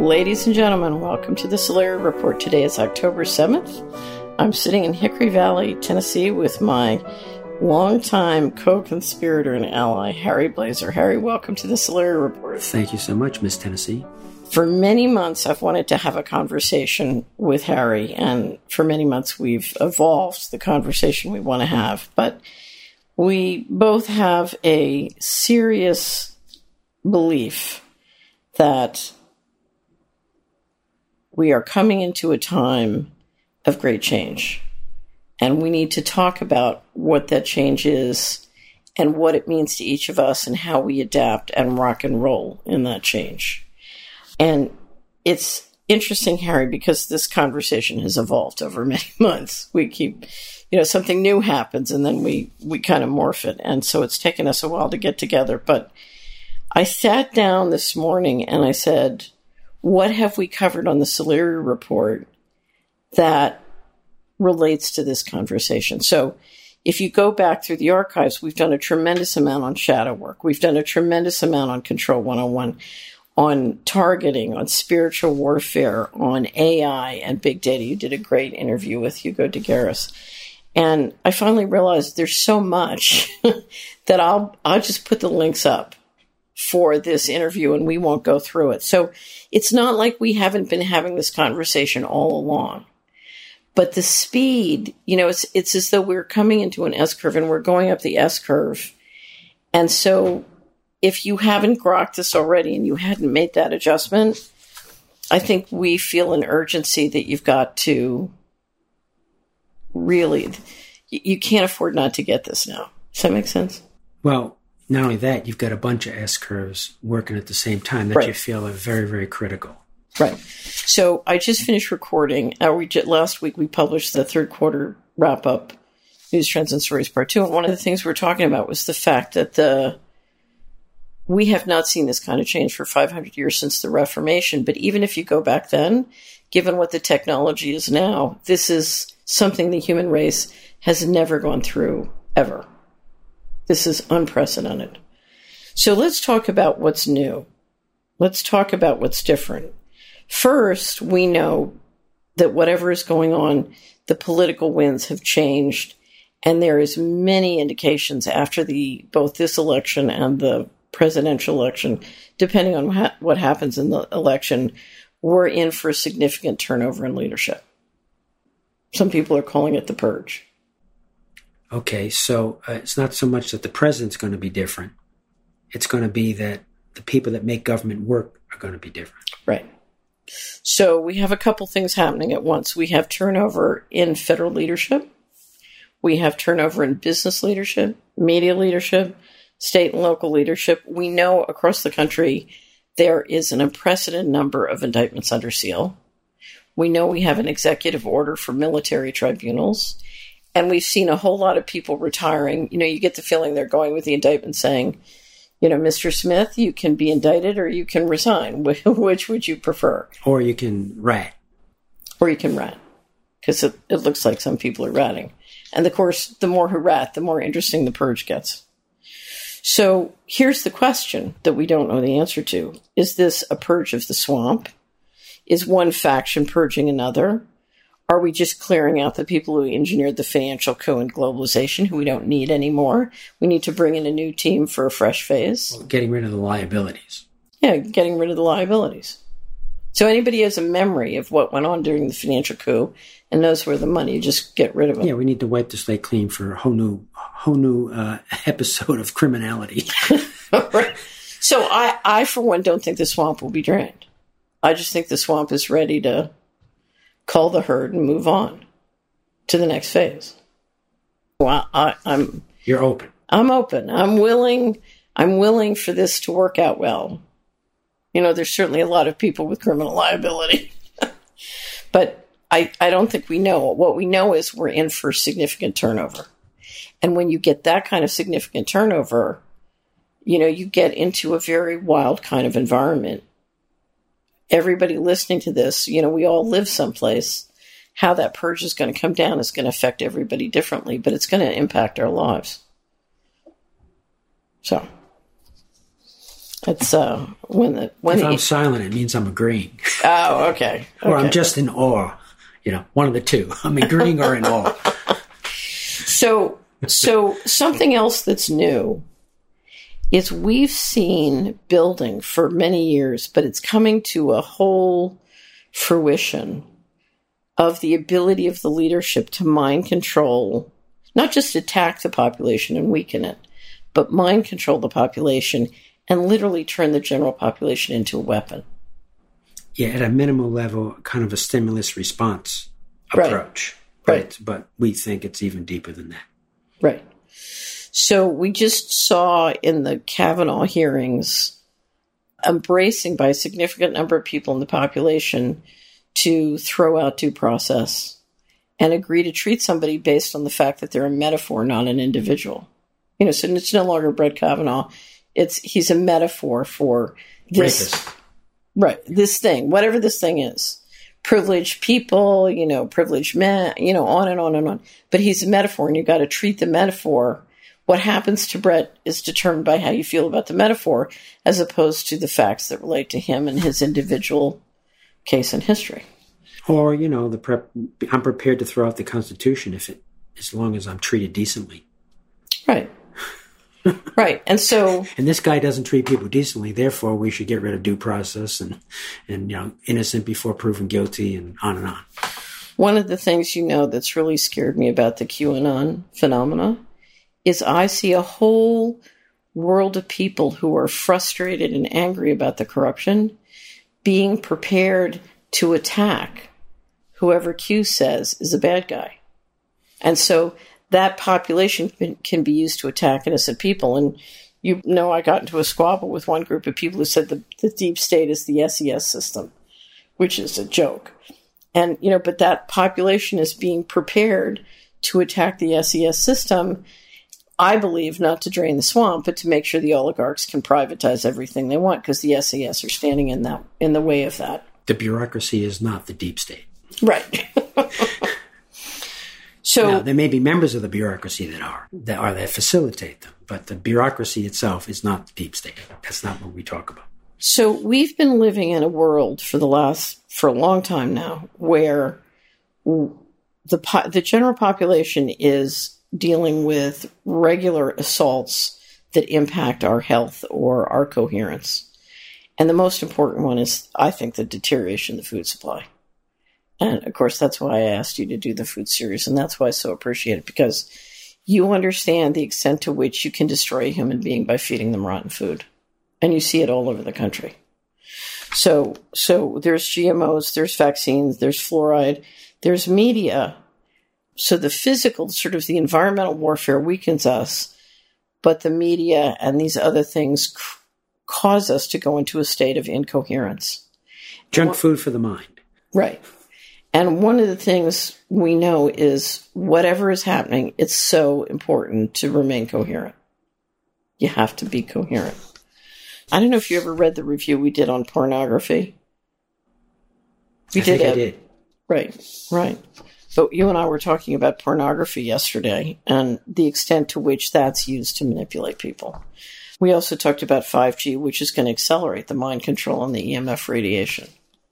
Ladies and gentlemen, welcome to the Solari Report. Today is October 7th. I'm sitting in Hickory Valley, Tennessee with my longtime co-conspirator and ally, Harry Blazer. Harry, welcome to the Solari Report. Thank you so much, Miss Tennessee. For many months, I've wanted to have a conversation with Harry, and for many months, we've evolved the conversation we want to have. But we both have a serious belief that we are coming into a time of great change, and we need to talk about what that change is and what it means to each of us and how we adapt and rock and roll in that change. And it's interesting, Harry, because this conversation has evolved over many months. We keep, something new happens and then we kind of morph it. And so it's taken us a while to get together. But I sat down this morning and I said, what have we covered on the Solari Report that relates to this conversation? So if you go back through the archives, we've done a tremendous amount on shadow work. We've done a tremendous amount on Control 101, on targeting, on spiritual warfare, on AI and big data. You did a great interview with Hugo de Garis. And I finally realized there's so much that I'll just put the links up for this interview and we won't go through it. So it's not like we haven't been having this conversation all along. But the speed, it's as though we're coming into an S-curve and we're going up the S-curve. And so if you haven't grokked this already and you hadn't made that adjustment, I think we feel an urgency that you've got to really, you can't afford not to get this now. Does that make sense? Well, not only that, you've got a bunch of S-curves working at the same time that you feel are very, very critical. Right. So I just finished recording. Last week we published the third quarter wrap-up, News, Trends, and Stories Part 2. And one of the things we were talking about was the fact that we have not seen this kind of change for 500 years since the Reformation. But even if you go back then, given what the technology is now, this is something the human race has never gone through, ever. This is unprecedented. So let's talk about what's new. Let's talk about what's different. First, we know that whatever is going on, the political winds have changed, and there is many indications after both this election and the presidential election, depending on what happens in the election, we're in for a significant turnover in leadership. Some people are calling it the purge. Okay, so it's not so much that the president's going to be different. It's going to be that the people that make government work are going to be different. Right. So we have a couple things happening at once. We have turnover in federal leadership. We have turnover in business leadership, media leadership, state and local leadership. We know across the country there is an unprecedented number of indictments under seal. We know we have an executive order for military tribunals. And we've seen a whole lot of people retiring. You get the feeling they're going with the indictment saying, Mr. Smith, you can be indicted or you can resign. Which would you prefer? Or you can rat. Or you can rat. Because it looks like some people are ratting. And of course, the more who rat, the more interesting the purge gets. So here's the question that we don't know the answer to. Is this a purge of the swamp? Is one faction purging another? Are we just clearing out the people who engineered the financial coup and globalization, who we don't need anymore? We need to bring in a new team for a fresh phase. Well, getting rid of the liabilities. Yeah, getting rid of the liabilities. So anybody has a memory of what went on during the financial coup and knows where the money, just get rid of it. Yeah, we need to wipe the slate clean for a whole new episode of criminality. Right. So I, for one, don't think the swamp will be drained. I just think the swamp is ready to cull the herd and move on to the next phase. Well, You're open. I'm open. I'm willing for this to work out well. There's certainly a lot of people with criminal liability. But I don't think we know. What we know is we're in for significant turnover. And when you get that kind of significant turnover, you get into a very wild kind of environment. Everybody listening to this, we all live someplace. How that purge is going to come down is going to affect everybody differently, but it's going to impact our lives. So It's when I'm silent, it means I'm agreeing. Oh, okay. Or I'm just in awe. One of the two. I'm agreeing or in awe. So something else that's new is we've seen building for many years, but it's coming to a whole fruition of the ability of the leadership to mind control, not just attack the population and weaken it, but mind control the population and literally turn the general population into a weapon. Yeah, at a minimal level, kind of a stimulus response approach. Right. But we think it's even deeper than that. Right. So we just saw in the Kavanaugh hearings embracing by a significant number of people in the population to throw out due process and agree to treat somebody based on the fact that they're a metaphor, not an individual. So it's no longer Brett Kavanaugh. He's a metaphor for this. Rapist. Right. This thing, whatever this thing is. Privileged people, privileged men, on and on and on. But he's a metaphor, and you've got to treat the metaphor. What happens to Brett is determined by how you feel about the metaphor, as opposed to the facts that relate to him and his individual case in history. Or, I'm prepared to throw out the Constitution as long as I'm treated decently. Right. Right. And this guy doesn't treat people decently, therefore we should get rid of due process and innocent before proven guilty and on and on. One of the things that's really scared me about the QAnon phenomena is I see a whole world of people who are frustrated and angry about the corruption being prepared to attack whoever Q says is a bad guy. And so that population can be used to attack innocent people. And I got into a squabble with one group of people who said the deep state is the SES system, which is a joke. And, but that population is being prepared to attack the SES system, I believe, not to drain the swamp, but to make sure the oligarchs can privatize everything they want, because the SES are standing in the way of that. The bureaucracy is not the deep state. Right. So now, there may be members of the bureaucracy that facilitate them, but the bureaucracy itself is not the deep state. That's not what we talk about. So we've been living in a world for a long time now where the general population is dealing with regular assaults that impact our health or our coherence. And the most important one is, I think, the deterioration of the food supply. And, of course, that's why I asked you to do the food series, and that's why I so appreciate it, because you understand the extent to which you can destroy a human being by feeding them rotten food. And you see it all over the country. So there's GMOs, there's vaccines, there's fluoride, there's media. So the physical, sort of the environmental warfare weakens us, but the media and these other things cause us to go into a state of incoherence. Junk food for the mind. Right. And one of the things we know is whatever is happening, it's so important to remain coherent. You have to be coherent. I don't know if you ever read the review we did on pornography. I did. Right. But you and I were talking about pornography yesterday and the extent to which that's used to manipulate people. We also talked about 5G, which is going to accelerate the mind control and the EMF radiation.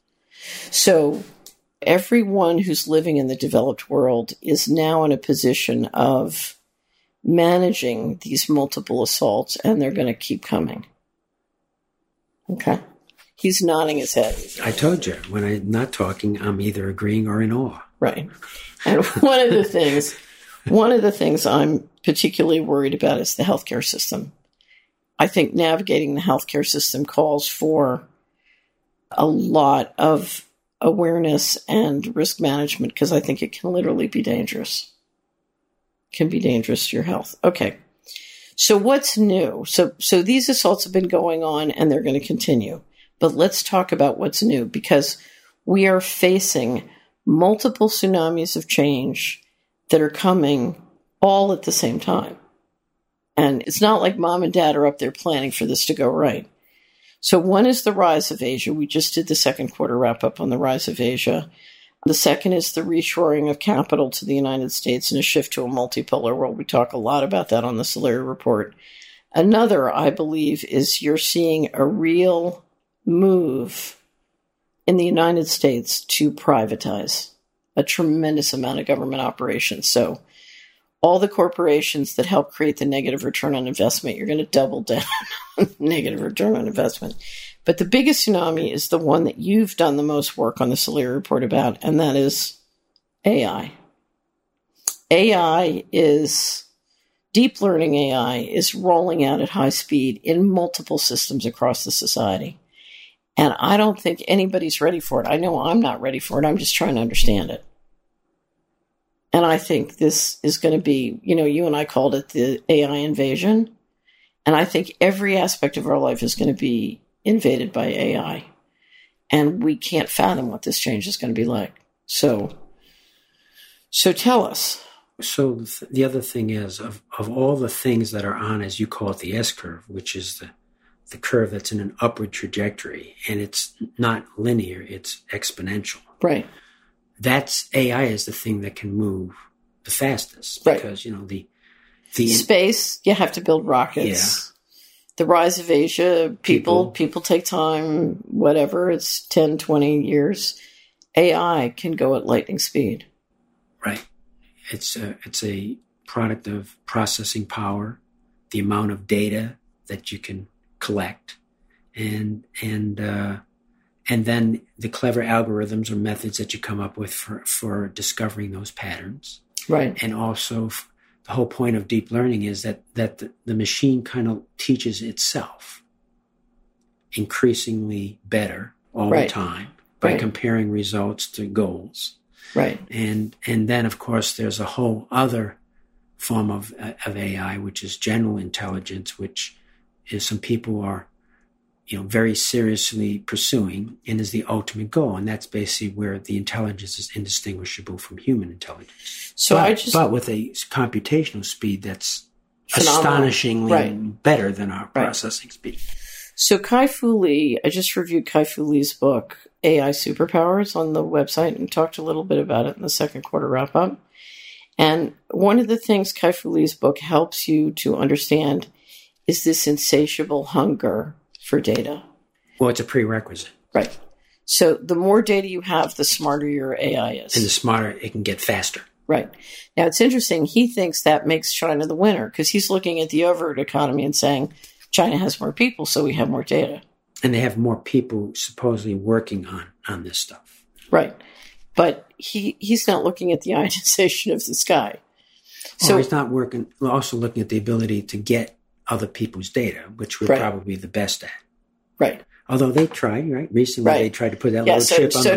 So everyone who's living in the developed world is now in a position of managing these multiple assaults, and they're going to keep coming. Okay. He's nodding his head. I told you, when I'm not talking, I'm either agreeing or in awe. Right. And one of the things I'm particularly worried about is the healthcare system. I think navigating the healthcare system calls for a lot of awareness and risk management, because I think it can literally be dangerous. It can be dangerous to your health. Okay. So what's new? So these assaults have been going on and they're going to continue. But let's talk about what's new, because we are facing multiple tsunamis of change that are coming all at the same time. And it's not like mom and dad are up there planning for this to go right. So one is the rise of Asia. We just did the second quarter wrap up on the rise of Asia. The second is the reshoring of capital to the United States and a shift to a multipolar world. We talk a lot about that on the Solari Report. Another, I believe, is you're seeing a real move in the United States to privatize a tremendous amount of government operations. So all the corporations that help create the negative return on investment, you're going to double down on negative return on investment. But the biggest tsunami is the one that you've done the most work on the Solari report about, and that is AI. Deep learning AI is rolling out at high speed in multiple systems across the society. And I don't think anybody's ready for it. I know I'm not ready for it. I'm just trying to understand it. And I think this is going to be, you and I called it the AI invasion. And I think every aspect of our life is going to be invaded by AI. And we can't fathom what this change is going to be like. So tell us. So the other thing is, of all the things that are on, as you call it, the S-curve, which is the curve that's in an upward trajectory, and it's not linear, it's exponential. Right. That's AI is the thing that can move the fastest. Right. Because, the space, you have to build rockets. Yeah. The rise of Asia, people take time, whatever, it's 10, 20 years. AI can go at lightning speed. Right. It's a product of processing power, the amount of data that you can collect, and then the clever algorithms or methods that you come up with for discovering those patterns. Right. And also the whole point of deep learning is that the machine kind of teaches itself increasingly better all the time by comparing results to goals. Right. And then, of course, there's a whole other form of AI, which is general intelligence, which is some people are, very seriously pursuing and is the ultimate goal. And that's basically where the intelligence is indistinguishable from human intelligence. But with a computational speed that's phenomenal. Astonishingly better than our processing speed. So Kai-Fu Lee, I just reviewed Kai-Fu Lee's book, AI Superpowers, on the website and talked a little bit about it in the second quarter wrap-up. And one of the things Kai-Fu Lee's book helps you to understand is this insatiable hunger for data. Well, it's a prerequisite. Right. So the more data you have, the smarter your AI is. And the smarter it can get faster. Right. Now, it's interesting. He thinks that makes China the winner because he's looking at the overt economy and saying China has more people, so we have more data. And they have more people supposedly working on this stuff. Right. But he's not looking at the ionization of the sky. So he's not also looking at the ability to get other people's data, which we're probably the best at. Right. Although they tried, right? Recently they tried to put that little chip on the board.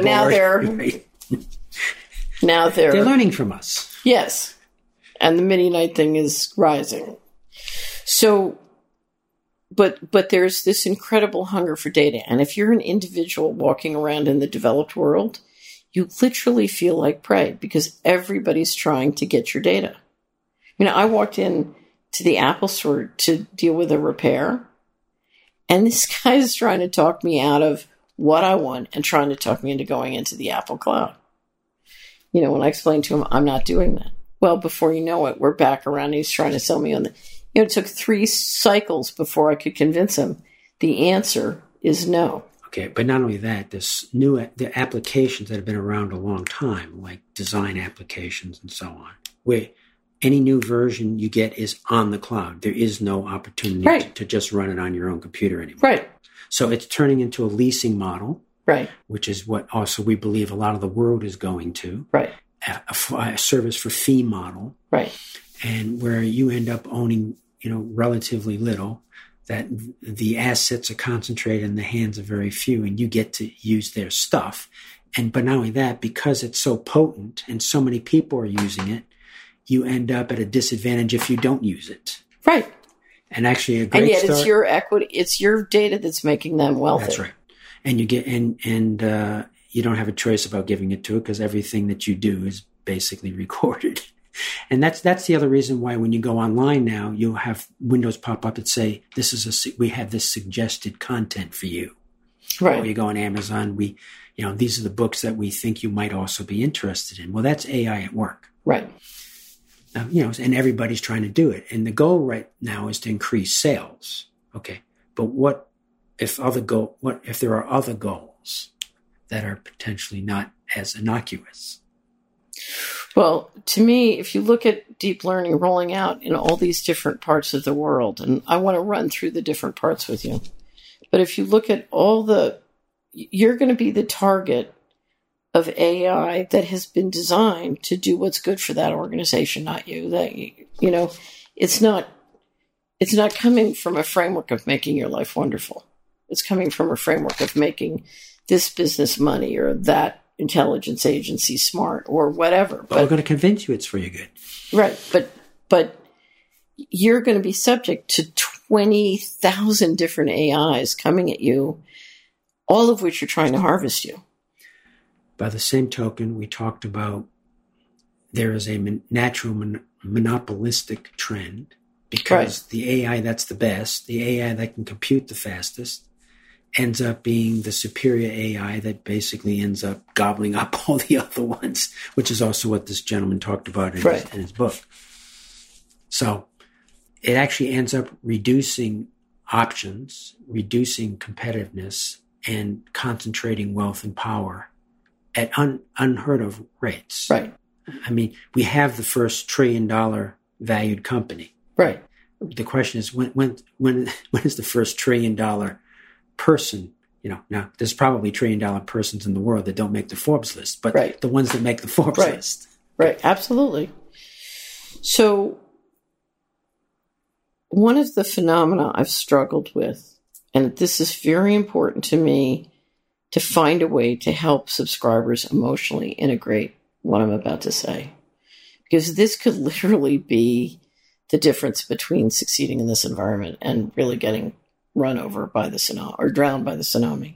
Now they're learning from us. Yes. And the mini-night thing is rising. So, but there's this incredible hunger for data. And if you're an individual walking around in the developed world, you literally feel like prey because everybody's trying to get your data. I walked in to the Apple store to deal with a repair, and this guy is trying to talk me out of what I want and trying to talk me into going into the Apple cloud. When I explained to him, I'm not doing that. Well, before you know it, we're back around and he's trying to sell me on it took 3 cycles before I could convince him. The answer is no. Okay, but not only that, the applications that have been around a long time, like design applications and so on, where any new version you get is on the cloud. There is no opportunity to just run it on your own computer anymore. Right. So it's turning into a leasing model, right? Which is what also we believe a lot of the world is going to, right? A service for fee model, right? And where you end up owning, relatively little, that the assets are concentrated in the hands of very few, and you get to use their stuff. But not only that, because it's so potent and so many people are using it, you end up at a disadvantage if you don't use it. Right. And actually a great it's your equity, it's your data that's making them wealthy. That's right. And you get, and you don't have a choice about giving it to it because everything that you do is basically recorded. And that's the other reason why when you go online now, you'll have windows pop up that say, we have this suggested content for you. Right. Or you go on Amazon, these are the books that we think you might also be interested in. Well, that's AI at work. Right. And everybody's trying to do it. And the goal right now is to increase sales. Okay. But what if there are other goals that are potentially not as innocuous? Well, to me, if you look at deep learning rolling out in all these different parts of the world, and I want to run through the different parts with you, but if you look at you're going to be the target of AI that has been designed to do what's good for that organization, not you. It's not coming from a framework of making your life wonderful. It's coming from a framework of making this business money or that intelligence agency smart or whatever. But we're going to convince you it's for your good. Right. But you're going to be subject to 20,000 different AIs coming at you, all of which are trying to harvest you. By the same token, we talked about there is a natural monopolistic trend because the AI that's the best, the AI that can compute the fastest, ends up being the superior AI that basically ends up gobbling up all the other ones, which is also what this gentleman talked about in his book. So it actually ends up reducing options, reducing competitiveness, and concentrating wealth and power at unheard of rates. Right. I mean, we have the first $1 trillion valued company. Right. The question is, when is the first $1 trillion person? Now there's probably $1 trillion persons in the world that don't make the Forbes list, but the ones that make the Forbes list. Right. Absolutely. So one of the phenomena I've struggled with, and this is very important to me, to find a way to help subscribers emotionally integrate what I'm about to say. Because this could literally be the difference between succeeding in this environment and really getting run over by the tsunami or drowned by the tsunami.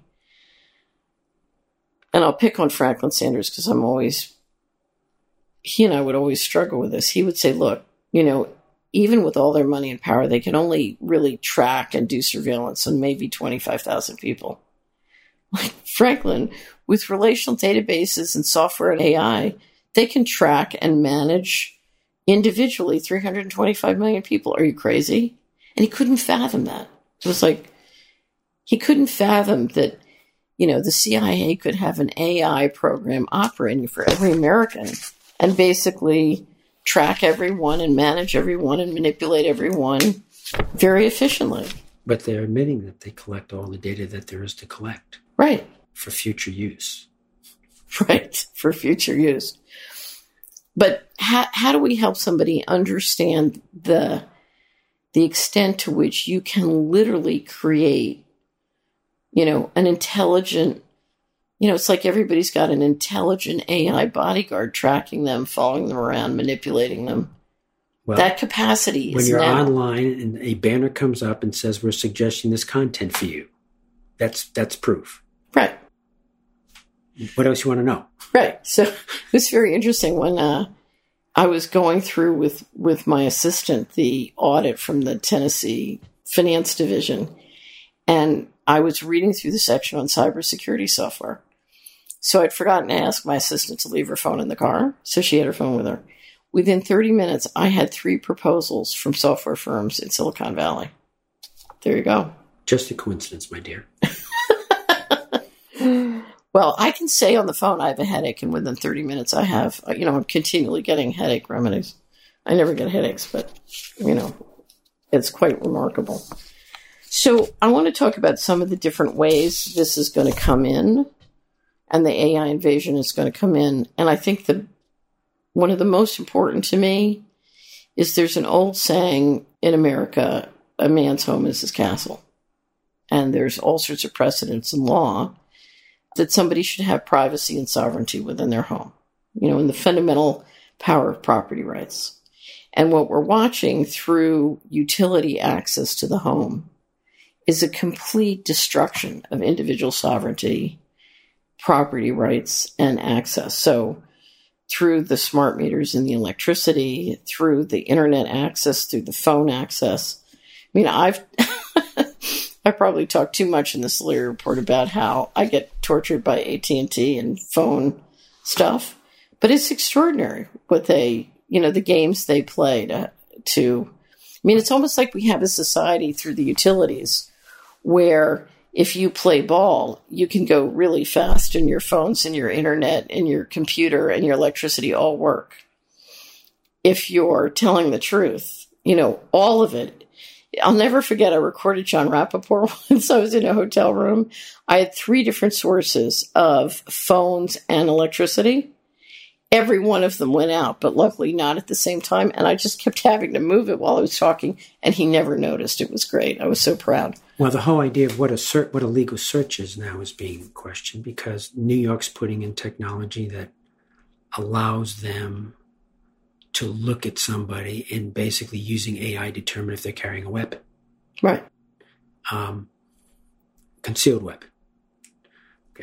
And I'll pick on Franklin Sanders because he and I would always struggle with this. He would say, look, even with all their money and power, they can only really track and do surveillance on maybe 25,000 people. Like Franklin, with relational databases and software and AI, they can track and manage individually 325 million people. Are you crazy? And he couldn't fathom that. It was like, he couldn't fathom that, the CIA could have an AI program operating for every American and basically track everyone and manage everyone and manipulate everyone very efficiently. But they're admitting that they collect all the data that there is to collect. Right. For future use. Right. For future use. But how do we help somebody understand the extent to which you can literally create, an intelligent, it's like everybody's got an intelligent AI bodyguard tracking them, following them around, manipulating them. Well, that capacity is when you're now. Online and a banner comes up and says, we're suggesting this content for you. That's proof. Right. What else you want to know? Right. So it was very interesting when I was going through with my assistant the audit from the Tennessee Finance Division, and I was reading through the section on cybersecurity software. So I'd forgotten to ask my assistant to leave her phone in the car, so she had her phone with her. Within 30 minutes, I had 3 proposals from software firms in Silicon Valley. There you go. Just a coincidence, my dear. Well, I can say on the phone I have a headache, and within 30 minutes I have, I'm continually getting headache remedies. I never get headaches, but, it's quite remarkable. So I want to talk about some of the different ways this is going to come in, and the AI invasion is going to come in. And I think one of the most important to me is there's an old saying in America, a man's home is his castle. And there's all sorts of precedents in law that somebody should have privacy and sovereignty within their home, in the fundamental power of property rights. And what we're watching through utility access to the home is a complete destruction of individual sovereignty, property rights, and access. So through the smart meters and the electricity, through the internet access, through the phone access. I mean, I probably talked too much in this Leary report about how I get tortured by AT&T and phone stuff, but it's extraordinary what they the games they play it's almost like we have a society through the utilities where if you play ball, you can go really fast and your phones and your internet and your computer and your electricity all work. If you're telling the truth, all of it. I'll never forget, I recorded John Rappaport once. I was in a hotel room. I had 3 different sources of phones and electricity. Every one of them went out, but luckily not at the same time. And I just kept having to move it while I was talking, and he never noticed. It was great. I was so proud. Well, the whole idea of what a legal search is now is being questioned because New York's putting in technology that allows them to look at somebody and basically using AI determine if they're carrying a weapon. Right. Concealed weapon. Okay.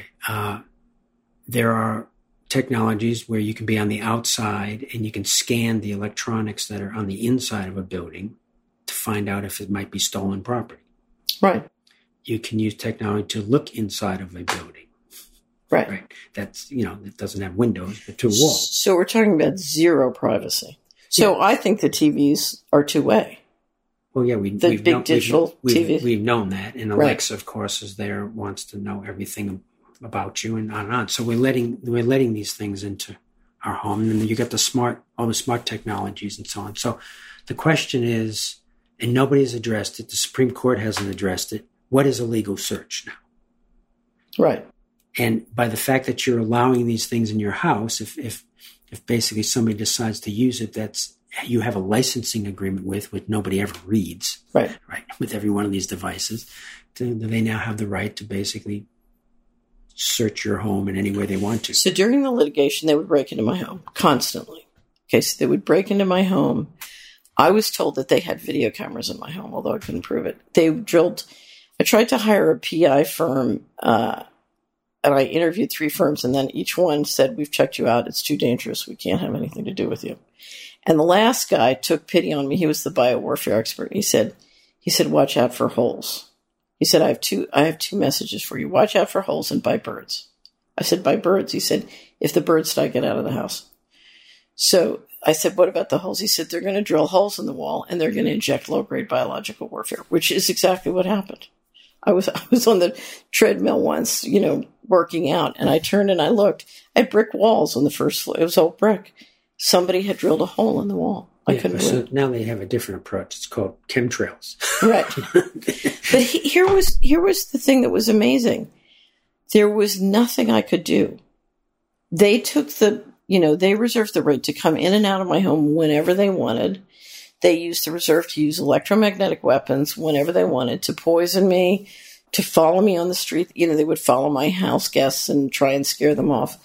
There are technologies where you can be on the outside and you can scan the electronics that are on the inside of a building to find out if it might be stolen property. Right. You can use technology to look inside of a building. Right. That's, it doesn't have windows, but 2 walls. So we're talking about zero privacy. So I think the TVs are two-way. Well, yeah, we've TVs. We've known that. And Alexa, of course, is there, wants to know everything about you and on and on. So we're letting these things into our home. And then you got all the smart technologies and so on. So the question is, and nobody's addressed it, the Supreme Court hasn't addressed it, what is a legal search now? Right. And by the fact that you're allowing these things in your house, if basically somebody decides to use it, you have a licensing agreement with nobody ever reads. Right. With every one of these devices, they now have the right to basically search your home in any way they want to. So during the litigation, they would break into my home constantly. Okay, so they would break into my home. I was told that they had video cameras in my home, although I couldn't prove it. I tried to hire a PI firm, and I interviewed 3 firms, and then each one said, "We've checked you out. It's too dangerous. We can't have anything to do with you." And the last guy took pity on me. He was the biowarfare expert. He said, "Watch out for holes." He said, I have two messages for you. Watch out for holes and bite birds. I said, "Bite birds?" He said, "If the birds die, get out of the house." So I said, "What about the holes?" He said, "They're going to drill holes in the wall and they're going to inject low-grade biological warfare," which is exactly what happened. I was on the treadmill once, working out, and I turned and I looked. I had brick walls on the first floor. It was all brick. Somebody had drilled a hole in the wall. I couldn't believe it. Now they have a different approach. It's called chemtrails. Right. But here was the thing that was amazing. There was nothing I could do. They took they reserved the right to come in and out of my home whenever they wanted. They used the reserve to use electromagnetic weapons whenever they wanted, to poison me, to follow me on the street. They would follow my house guests and try and scare them off.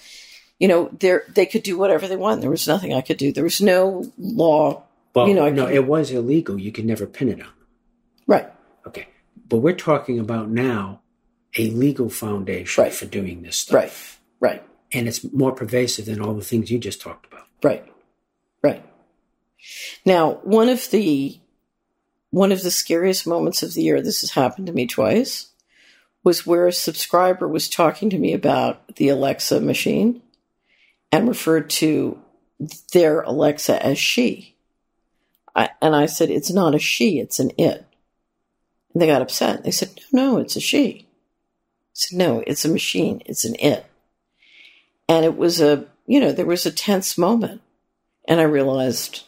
They could do whatever they want. There was nothing I could do. There was no law. Well, it was illegal. You could never pin it on them. Right. Okay. But we're talking about now a legal foundation for doing this stuff. Right. And it's more pervasive than all the things you just talked about. Right. Now, one of the scariest moments of the year, this has happened to me twice, was where a subscriber was talking to me about the Alexa machine and referred to their Alexa as she. And I said, "It's not a she, it's an it." And they got upset. They said, No, it's a she. I said, "No, it's a machine, it's an it." And it was there was a tense moment. And I realized,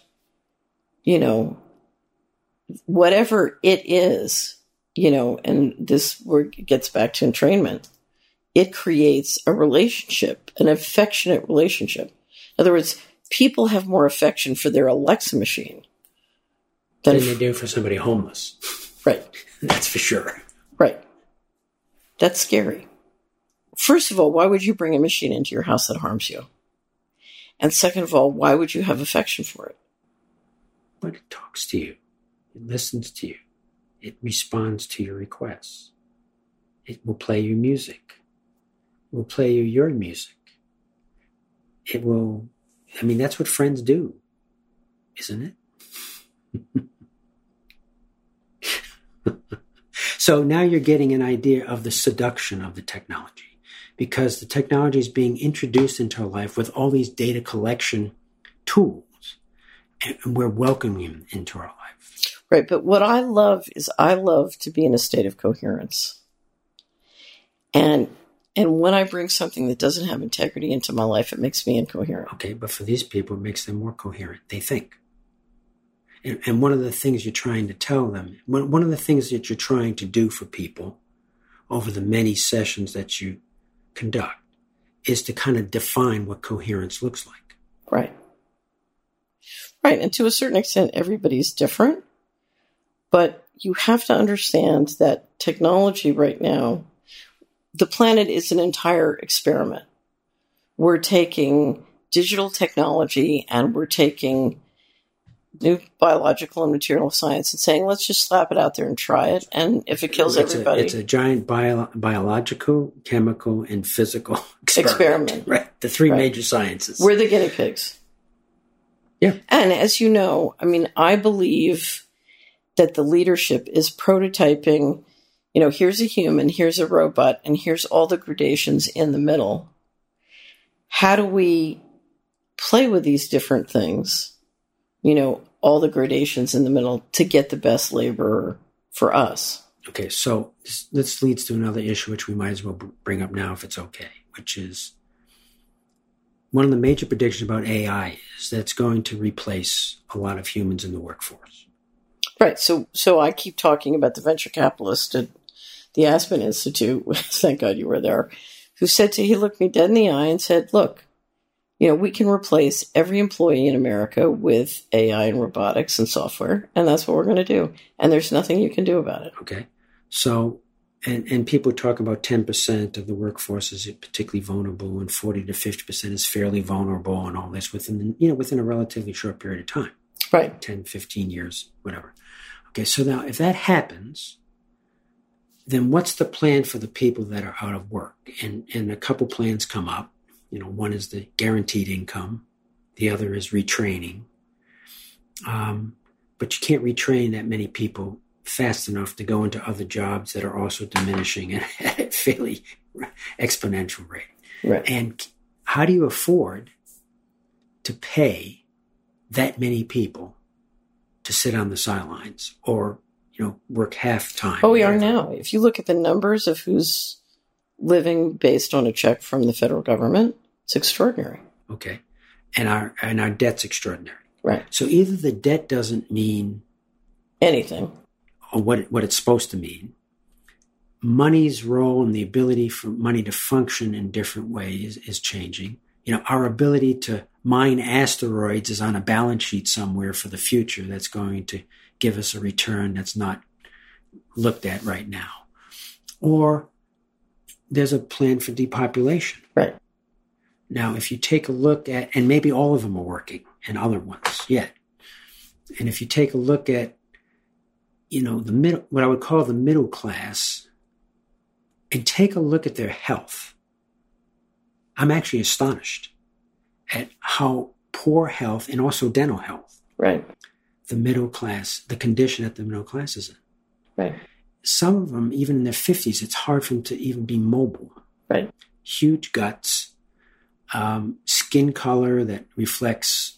whatever it is, and this gets back to entrainment, it creates a relationship, an affectionate relationship. In other words, people have more affection for their Alexa machine than they do for somebody homeless. Right. That's for sure. Right. That's scary. First of all, why would you bring a machine into your house that harms you? And second of all, why would you have affection for it? But it talks to you. It listens to you. It responds to your requests. It will play you music. It will play you your music. It will, that's what friends do, isn't it? So now you're getting an idea of the seduction of the technology, because the technology is being introduced into our life with all these data collection tools and we're welcoming him into our life. Right. But what I love is I love to be in a state of coherence. And when I bring something that doesn't have integrity into my life, it makes me incoherent. Okay, but for these people, it makes them more coherent. They think. And one of the things you're trying to tell them, one of the things that you're trying to do for people over the many sessions that you conduct is to kind of define what coherence looks like. Right. Right. And to a certain extent, everybody's different. But you have to understand that technology right now, the planet is an entire experiment. We're taking digital technology and we're taking new biological and material science and saying, let's just slap it out there and try it. And if it kills everybody. It's a giant biological, chemical, and physical experiment. Right. The three major sciences. We're the guinea pigs. Yeah. And as you know, I mean, I believe that the leadership is prototyping, here's a human, here's a robot, and here's all the gradations in the middle. How do we play with these different things? All the gradations in the middle to get the best laborer for us. Okay, so this leads to another issue, which we might as well bring up now if it's okay, which is one of the major predictions about AI is that it's going to replace a lot of humans in the workforce. Right, so I keep talking about the venture capitalist at the Aspen Institute, thank God you were there, who he looked me dead in the eye and said, look, we can replace every employee in America with AI and robotics and software, and that's what we're going to do. And there's nothing you can do about it. Okay. So, and people talk about 10% of the workforce is particularly vulnerable and 40 to 50% is fairly vulnerable and all this within a relatively short period of time. Right. 10, 15 years, whatever. Okay. So now if that happens, then what's the plan for the people that are out of work? And a couple plans come up. One is the guaranteed income. The other is retraining. But you can't retrain that many people fast enough to go into other jobs that are also diminishing at a fairly exponential rate. Right. And how do you afford to pay that many people to sit on the sidelines or, work half time? Oh, we are now. If you look at the numbers of who's living based on a check from the federal government, it's extraordinary. Okay. And our debt's extraordinary. Right. So either the debt doesn't mean anything or what it's supposed to mean. Money's role and the ability for money to function in different ways is changing. Our ability to mine asteroids is on a balance sheet somewhere for the future that's going to give us a return that's not looked at right now. Or there's a plan for depopulation. Right. Now, if you take a look at, and maybe all of them are working and other ones yet. And if you take a look at, the middle, what I would call the middle class, and take a look at their health, I'm actually astonished at how poor health and also dental health. Right. The middle class, the condition that the middle class is in. Right. Some of them, even in their 50s, it's hard for them to even be mobile. Right. Huge guts, skin color that reflects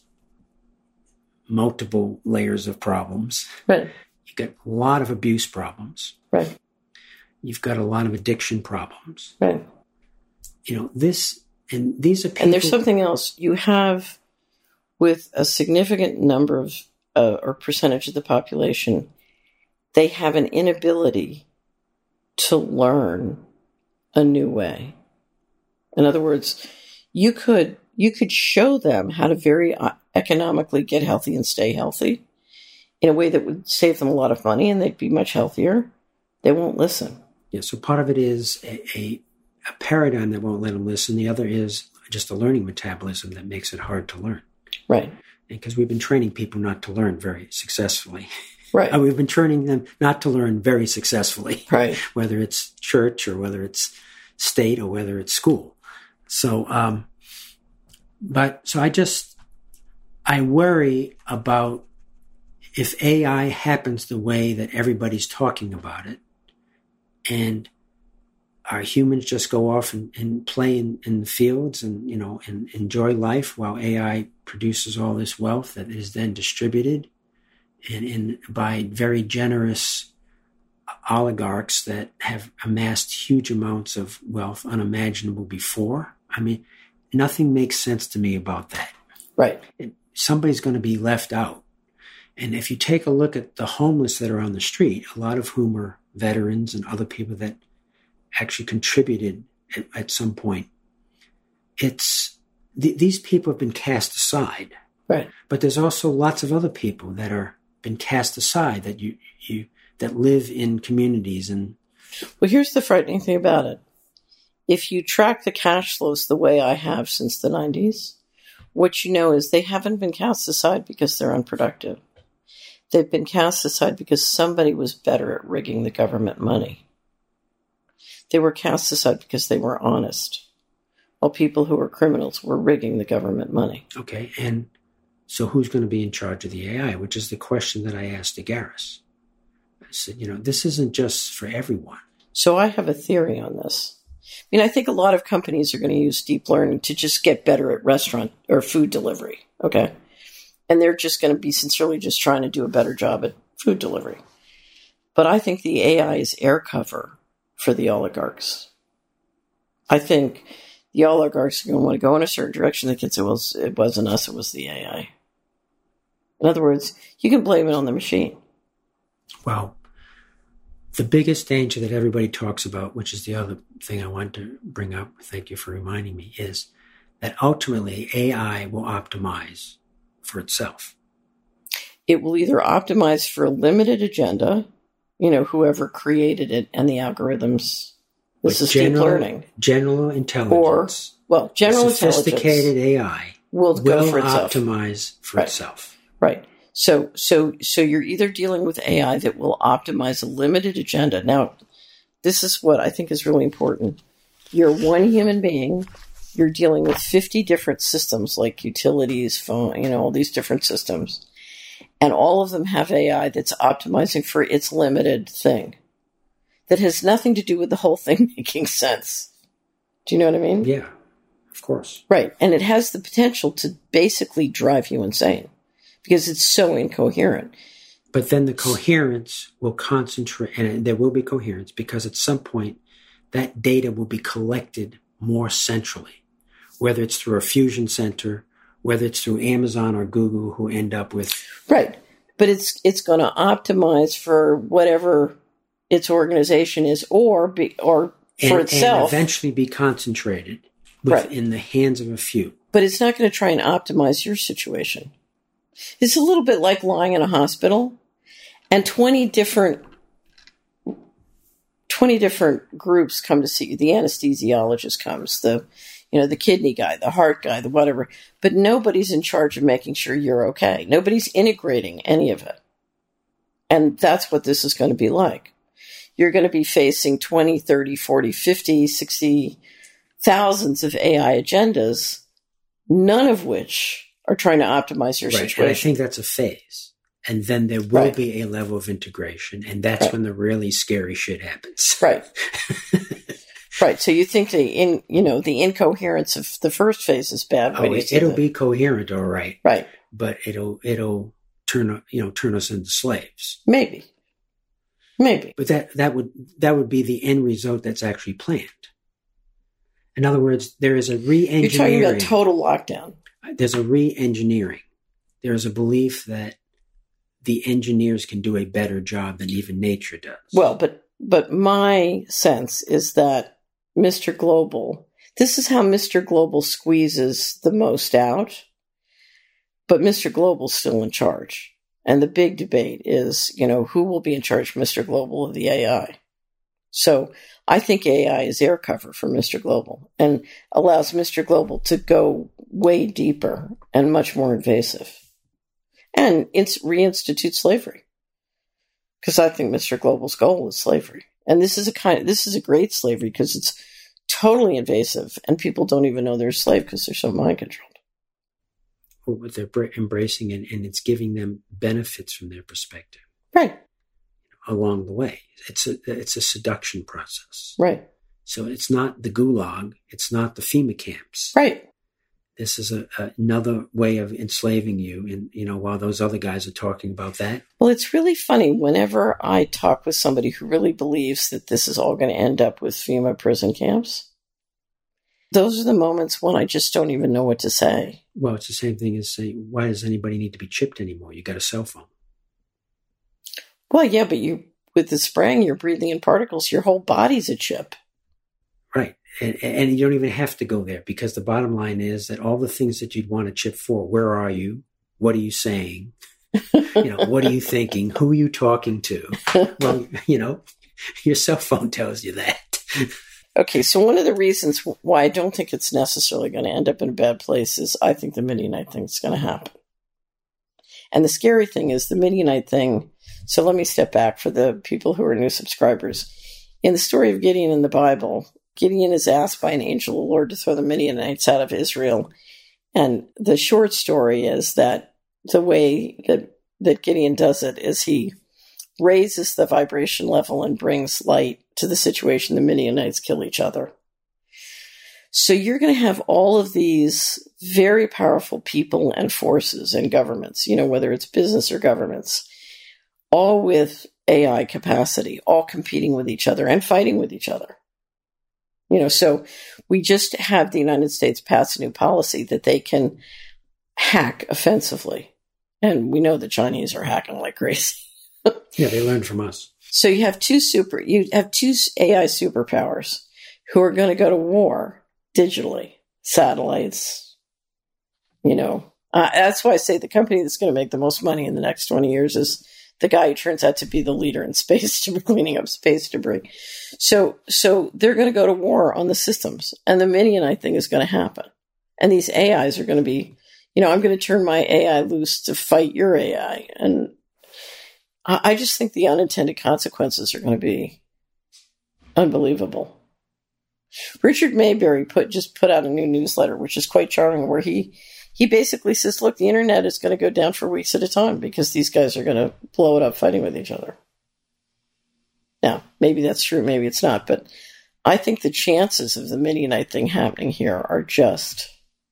multiple layers of problems. Right. You've got a lot of abuse problems. Right. You've got a lot of addiction problems. Right. These are people. And there's something else. You have, with a significant number of, or percentage of the population, they have an inability to learn a new way. In other words, you could show them how to very economically get healthy and stay healthy in a way that would save them a lot of money and they'd be much healthier. They won't listen. Yeah, so part of it is a paradigm that won't let them listen. The other is just a learning metabolism that makes it hard to learn. Right. Because we've been training people not to learn very successfully. Right. We've been training them not to learn very successfully. Right. Whether it's church or whether it's state or whether it's school. So, I worry about if AI happens the way that everybody's talking about it, and our humans just go off and play in the fields and enjoy life while AI produces all this wealth that is then distributed by very generous oligarchs that have amassed huge amounts of wealth unimaginable before. I mean, nothing makes sense to me about that. Right. Somebody's going to be left out. And if you take a look at the homeless that are on the street, a lot of whom are veterans and other people that actually contributed at some point, these people have been cast aside. Right. But there's also lots of other people that are been cast aside that that live in communities. And well, here's the frightening thing about it. If you track the cash flows the way I have since the 90s, what you know is they haven't been cast aside because they're unproductive. They've been cast aside because somebody was better at rigging the government money. They were cast aside because they were honest, while people who were criminals were rigging the government money. Okay, and so who's going to be in charge of the AI, which is the question that I asked Agaris. I said, this isn't just for everyone. So I have a theory on this. I mean, I think a lot of companies are going to use deep learning to just get better at restaurant or food delivery, okay? And they're just going to be sincerely just trying to do a better job at food delivery. But I think the AI is air cover for the oligarchs. I think the oligarchs are going to want to go in a certain direction. They can say, well, it wasn't us, it was the AI. In other words, you can blame it on the machine. Well, the biggest danger that everybody talks about, which is the other thing I want to bring up, thank you for reminding me, is that ultimately AI will optimize for itself. It will either optimize for a limited agenda, whoever created it and the algorithms. This is deep learning. General intelligence. General sophisticated AI will go for itself. Optimize for itself. Right. So you're either dealing with AI that will optimize a limited agenda. Now, this is what I think is really important. You're one human being. You're dealing with 50 different systems like utilities, phone, all these different systems. And all of them have AI that's optimizing for its limited thing that has nothing to do with the whole thing making sense. Do you know what I mean? Yeah, of course. Right. And it has the potential to basically drive you insane because it's so incoherent. But then the coherence will concentrate, and there will be coherence because at some point that data will be collected more centrally, whether it's through a fusion center, whether it's through Amazon or Google, who end up with... Right. But it's going to optimize for whatever its organization is or for itself. And eventually be concentrated within the hands of a few. But it's not going to try and optimize your situation. It's a little bit like lying in a hospital and 20 different groups come to see you. The anesthesiologist comes, the kidney guy, the heart guy, the whatever. But nobody's in charge of making sure you're okay. Nobody's integrating any of it. And that's what this is going to be like. You're going to be facing 20, 30, 40, 50, 60 thousands of AI agendas, none of which are trying to optimize your situation. And I think that's a phase. And then there will be a level of integration. And that's when the really scary shit happens. Right. Right. So you think the incoherence of the first phase is bad. It'll be coherent, all right. Right. But it'll turn us into slaves. Maybe. But that would be the end result that's actually planned. In other words, there is a re-engineering. You're talking about total lockdown. There's a re-engineering. There's a belief that the engineers can do a better job than even nature does. Well, but my sense is that Mr. Global, this is how Mr. Global squeezes the most out, but Mr. Global's still in charge. And the big debate is, who will be in charge, Mr. Global or the AI? So I think AI is air cover for Mr. Global and allows Mr. Global to go way deeper and much more invasive and reinstitute slavery. Because I think Mr. Global's goal is slavery. And this is a great slavery because it's totally invasive and people don't even know they're a slave because they're so mind controlled. Well, they're embracing it and it's giving them benefits from their perspective. Right. Along the way. It's a seduction process. Right. So it's not the gulag. It's not the FEMA camps. Right. This is another way of enslaving you. And, while those other guys are talking about that. Well, it's really funny. Whenever I talk with somebody who really believes that this is all going to end up with FEMA prison camps, those are the moments when I just don't even know what to say. Well, it's the same thing as saying, why does anybody need to be chipped anymore? You got a cell phone. Well, yeah, but with the spraying, you're breathing in particles. Your whole body's a chip. Right. And you don't even have to go there, because the bottom line is that all the things that you'd want a chip for, where are you? What are you saying? What are you thinking? Who are you talking to? Well, your cell phone tells you that. Okay, so one of the reasons why I don't think it's necessarily going to end up in a bad place is I think the Midianite thing is going to happen. And the scary thing is the Midianite thing. So let me step back for the people who are new subscribers. In the story of Gideon in the Bible, Gideon is asked by an angel of the Lord to throw the Midianites out of Israel. And the short story is that the way that Gideon does it is he raises the vibration level and brings light to the situation. The Midianites kill each other. So you're going to have all of these very powerful people and forces and governments, whether it's business or governments, all with AI capacity, all competing with each other and fighting with each other. So we just have the United States pass a new policy that they can hack offensively. And we know the Chinese are hacking like crazy. Yeah, they learned from us. So you have two AI superpowers who are going to go to war digitally, satellites. That's why I say the company that's going to make the most money in the next 20 years is the guy who turns out to be the leader in space to cleaning up space debris. So they're going to go to war on the systems, and the Midianite thing is going to happen. And these AIs are going to be, I'm going to turn my AI loose to fight your AI. And I just think the unintended consequences are going to be unbelievable. Richard Maybury just put out a new newsletter, which is quite charming, where he basically says, look, the internet is going to go down for weeks at a time because these guys are going to blow it up fighting with each other. Now, maybe that's true, maybe it's not, but I think the chances of the Midianite thing happening here are just...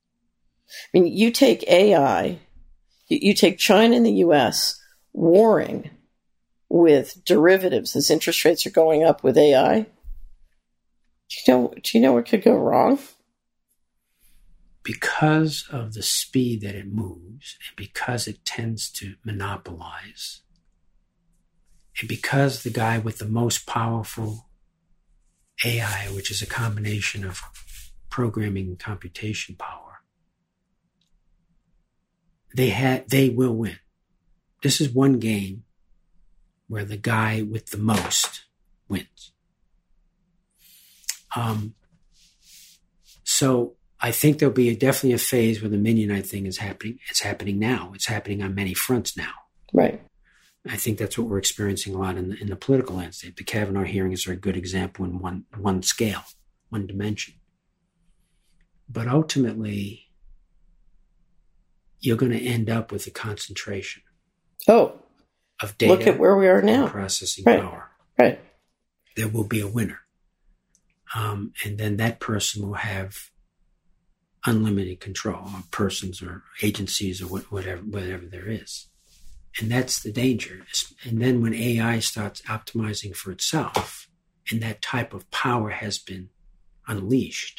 you take AI, you take China and the U.S. warring with derivatives as interest rates are going up with AI. Do you know what could go wrong? Because of the speed that it moves, and because it tends to monopolize, and because the guy with the most powerful AI, which is a combination of programming and computation power, they will win. This is one game where the guy with the most wins. So I think there'll be definitely a phase where the Midianite thing is happening. It's happening now. It's happening on many fronts now. Right. I think that's what we're experiencing a lot in the political landscape. The Kavanaugh hearings are a good example in one scale, one dimension. But ultimately, you're going to end up with a concentration of data. Look at where we are now. Processing right. power. Right. There will be a winner. And then that person will have unlimited control of persons or agencies or whatever there is. And that's the danger. And then when AI starts optimizing for itself, and that type of power has been unleashed,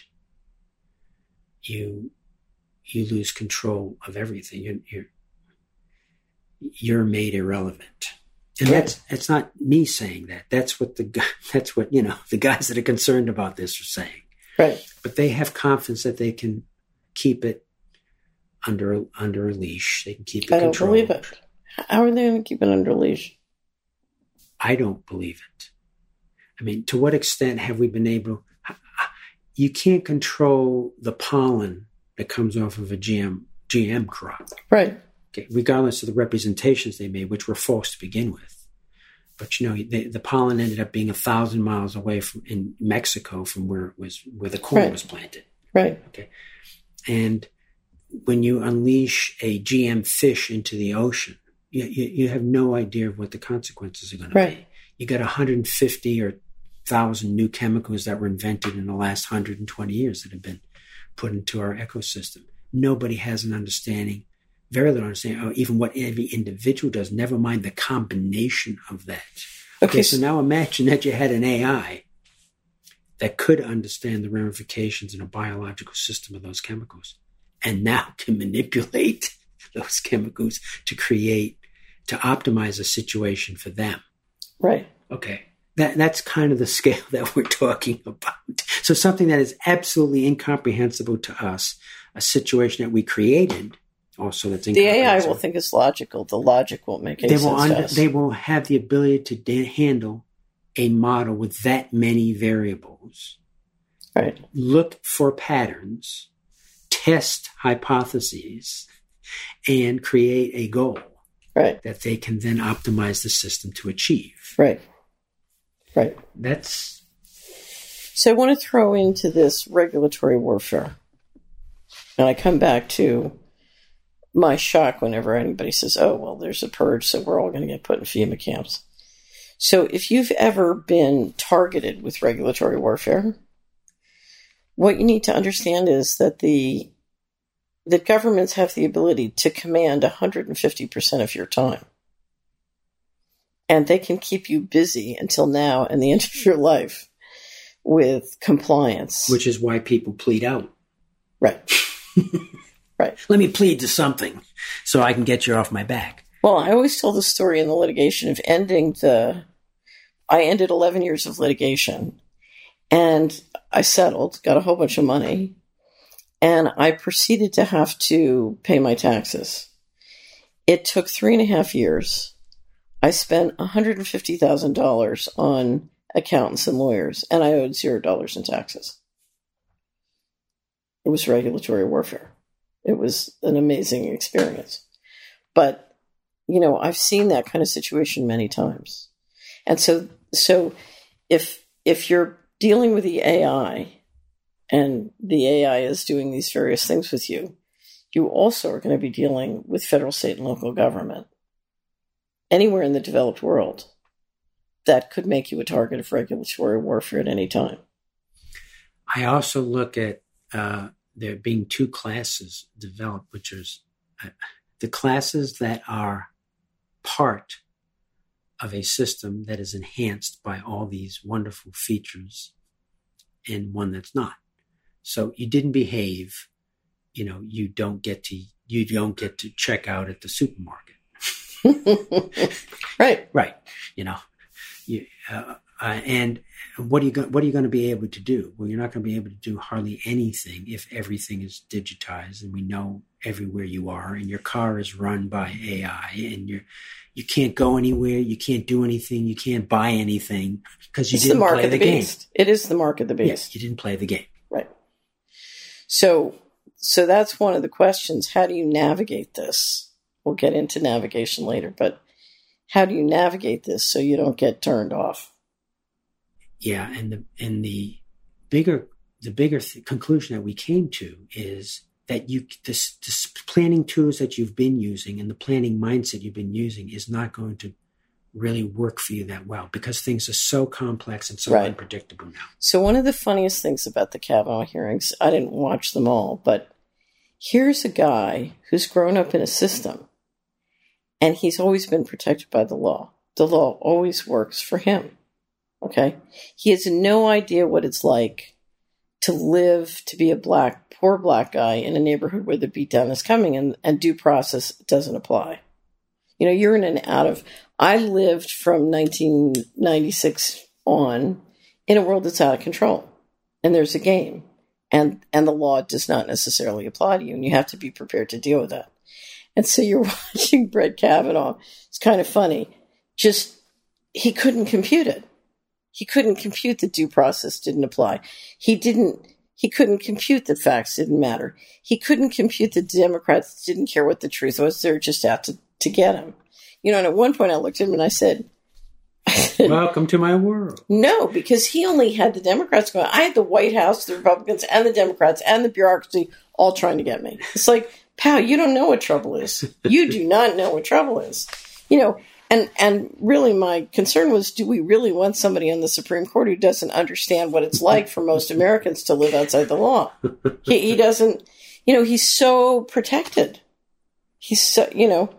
you lose control of everything. You're made irrelevant. And that's not me saying that. That's what the guys that are concerned about this are saying. Right. But they have confidence that they can keep it under a leash. They can keep it controlled. I don't believe it. How are they going to keep it under leash? I don't believe it. To what extent have we been able? You can't control the pollen that comes off of a GM crop. Right. Okay, regardless of the representations they made, which were false to begin with. But the pollen ended up being 1,000 miles away in Mexico from where the corn was planted. Right. Okay. And when you unleash a GM fish into the ocean, you have no idea of what the consequences are going to be. You got 150 or 1,000 new chemicals that were invented in the last 120 years that have been put into our ecosystem. nobody has an understanding, very little understanding, or even what every individual does, never mind the combination of that. Okay, so now imagine that you had an AI that could understand the ramifications in a biological system of those chemicals, and now can manipulate those chemicals to optimize a situation for them. Right. Okay. That's kind of the scale that we're talking about. So something that is absolutely incomprehensible to us, a situation that we created, also that's incomprehensible. The AI will think it's logical. The logic won't make any sense to us. They will have the ability to handle a model with that many variables. Right. Look for patterns, test hypotheses, and create a goal. Right. That they can then optimize the system to achieve. Right. Right. So I want to throw into this regulatory warfare. And I come back to my shock whenever anybody says, oh, well, there's a purge, so we're all going to get put in FEMA camps. So if you've ever been targeted with regulatory warfare, what you need to understand is that that governments have the ability to command 150% of your time. And they can keep you busy until now and the end of your life with compliance. Which is why people plead out. Right. Right. Let me plead to something so I can get you off my back. Well, I always tell the story in the litigation of I ended 11 years of litigation, and I settled, got a whole bunch of money, and I proceeded to have to pay my taxes. It took 3.5 years. I spent $150,000 on accountants and lawyers, and I owed $0 in taxes. It was regulatory warfare. It was an amazing experience. But, I've seen that kind of situation many times. And so if you're dealing with the AI and the AI is doing these various things with you, you also are going to be dealing with federal, state, and local government. Anywhere in the developed world, that could make you a target of regulatory warfare at any time. I also look at there being two classes developed, which is the classes that are part of a system that is enhanced by all these wonderful features, and one that's not. So you didn't behave, you don't get to check out at the supermarket. Right. And what are you going to be able to do? Well, you're not going to be able to do hardly anything if everything is digitized and we know everywhere you are, and your car is run by AI, and you can't go anywhere, you can't do anything, you can't buy anything because you didn't play the game. It is the mark of the beast. Yes, you didn't play the game. Right. So that's one of the questions. How do you navigate this? We'll get into navigation later, but how do you navigate this so you don't get turned off? Yeah, and the bigger conclusion that we came to is that this planning tools that you've been using and the planning mindset you've been using is not going to really work for you that well because things are so complex and so unpredictable now. So one of the funniest things about the Kavanaugh hearings, I didn't watch them all, but here's a guy who's grown up in a system and he's always been protected by the law. The law always works for him. Okay? He has no idea what it's like to live, to be a poor black guy in a neighborhood where the beatdown is coming and due process doesn't apply. You're in and out of. I lived from 1996 on in a world that's out of control, and there's a game, and the law does not necessarily apply to you, and you have to be prepared to deal with that. And so you're watching Brett Kavanaugh. It's kind of funny. He couldn't compute it. He couldn't compute that due process didn't apply. He couldn't compute that facts didn't matter. He couldn't compute that Democrats didn't care what the truth was. They were just out to get him. And at one point I looked at him and I said, welcome to my world. No, because he only had the Democrats going. I had the White House, the Republicans, and the Democrats, and the bureaucracy all trying to get me. It's like, pal, you don't know what trouble is. You do not know what trouble is. And really my concern was, do we really want somebody on the Supreme Court who doesn't understand what it's like for most Americans to live outside the law? He doesn't, he's so protected. He's so,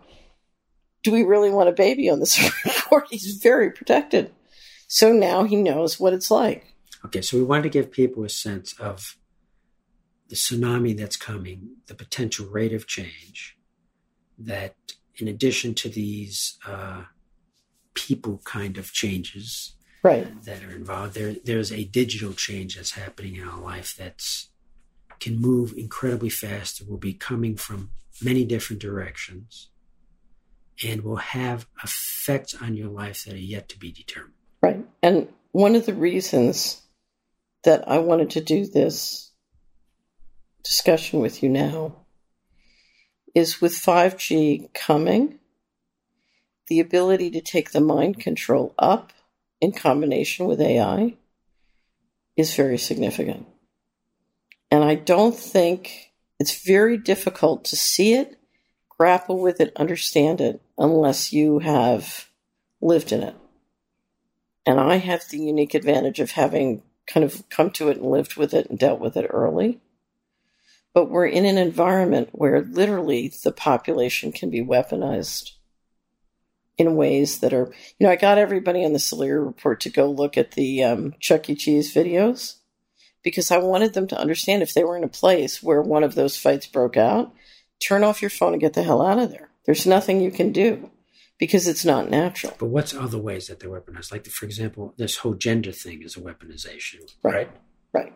do we really want a baby on the Supreme Court? He's very protected. So now he knows what it's like. Okay, so we want to give people a sense of the tsunami that's coming, the potential rate of change, that in addition to these people kind of changes that are involved, there's a digital change that's happening in our life that's can move incredibly fast. It will be coming from many different directions and will have effects on your life that are yet to be determined. Right. And one of the reasons that I wanted to do this discussion with you now is with 5G coming, the ability to take the mind control up in combination with AI is very significant. And I don't think it's very difficult to see it, grapple with it, understand it, unless you have lived in it. And I have the unique advantage of having kind of come to it and lived with it and dealt with it early. But we're in an environment where literally the population can be weaponized in ways that are, I got everybody on the Salir report to go look at the Chuck E. Cheese videos because I wanted them to understand if they were in a place where one of those fights broke out, turn off your phone and get the hell out of there. There's nothing you can do because it's not natural. But what's other ways that they're weaponized? Like, for example, this whole gender thing is a weaponization, right? Right.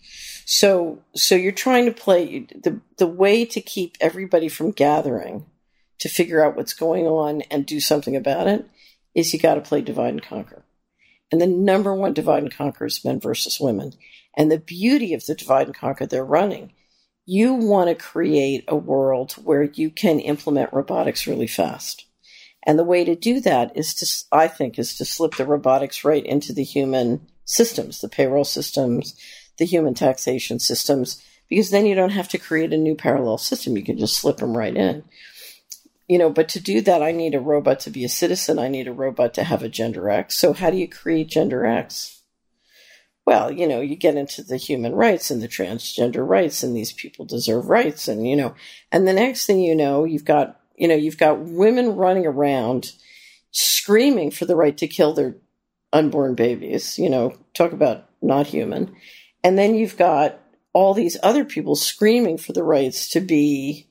So you're trying to play the way to keep everybody from gathering to figure out what's going on and do something about it is you got to play divide and conquer. And the number one divide and conquer is men versus women. And the beauty of the divide and conquer they're running, you want to create a world where you can implement robotics really fast. And the way to do that is to slip the robotics right into the human systems, the payroll systems, the human taxation systems, because then you don't have to create a new parallel system. You can just slip them right in. But to do that, I need a robot to be a citizen. I need a robot to have a gender X. So how do you create gender X? Well, you get into the human rights and the transgender rights, and these people deserve rights. And, and the next thing you've got women running around screaming for the right to kill their unborn babies, talk about not human. And then you've got all these other people screaming for the rights to be,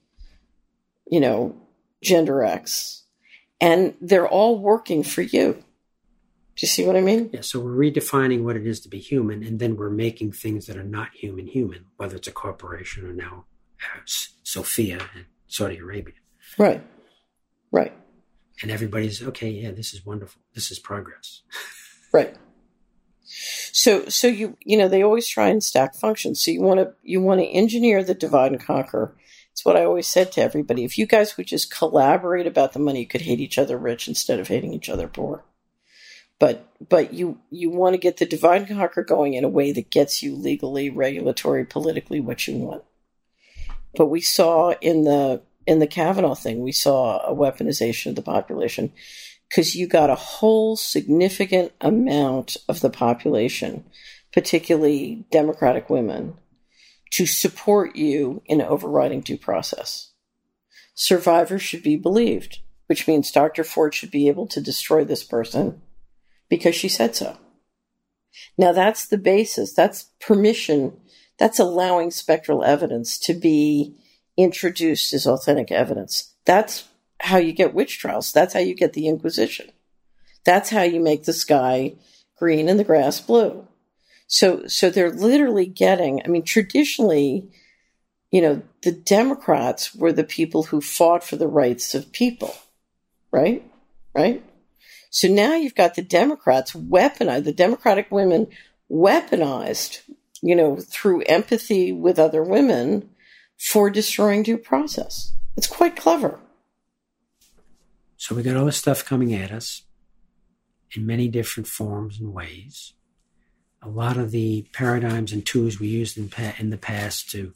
gender X. And they're all working for you. Do you see what I mean? Yeah, so we're redefining what it is to be human, and then we're making things that are not human, whether it's a corporation or now Sophia in Saudi Arabia. Right. And everybody's, okay, yeah, this is wonderful. This is progress. Right. So they always try and stack functions. So you want to engineer the divide and conquer. It's what I always said to everybody. If you guys would just collaborate about the money, you could hate each other rich instead of hating each other poor. But you want to get the divide and conquer going in a way that gets you legally, regulatory, politically what you want. But we saw in the Kavanaugh thing, we saw a weaponization of the population because you got a whole significant amount of the population, particularly Democratic women, to support you in overriding due process. Survivors should be believed, which means Dr. Ford should be able to destroy this person because she said so. Now that's the basis. That's permission. That's allowing spectral evidence to be introduced as authentic evidence. That's how you get witch trials. That's how you get the Inquisition. That's how you make the sky green and the grass blue. So they're literally getting, traditionally, the Democrats were the people who fought for the rights of people, right? Right? So now you've got the Democrats weaponized, the Democratic women weaponized, through empathy with other women for destroying due process. It's quite clever. So we got all this stuff coming at us in many different forms and ways. A lot of the paradigms and tools we used in the past to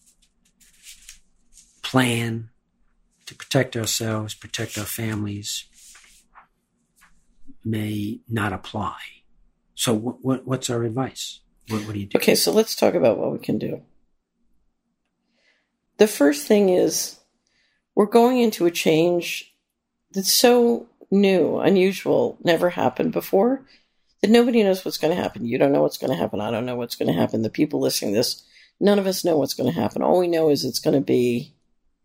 plan, to protect ourselves, protect our families, may not apply. So what's our advice? What do you do? Okay, so let's talk about what we can do. The first thing is we're going into a change that's so new, unusual, never happened before, that nobody knows what's going to happen. You don't know what's going to happen. I don't know what's going to happen. The people listening to this, none of us know what's going to happen. All we know is it's going to be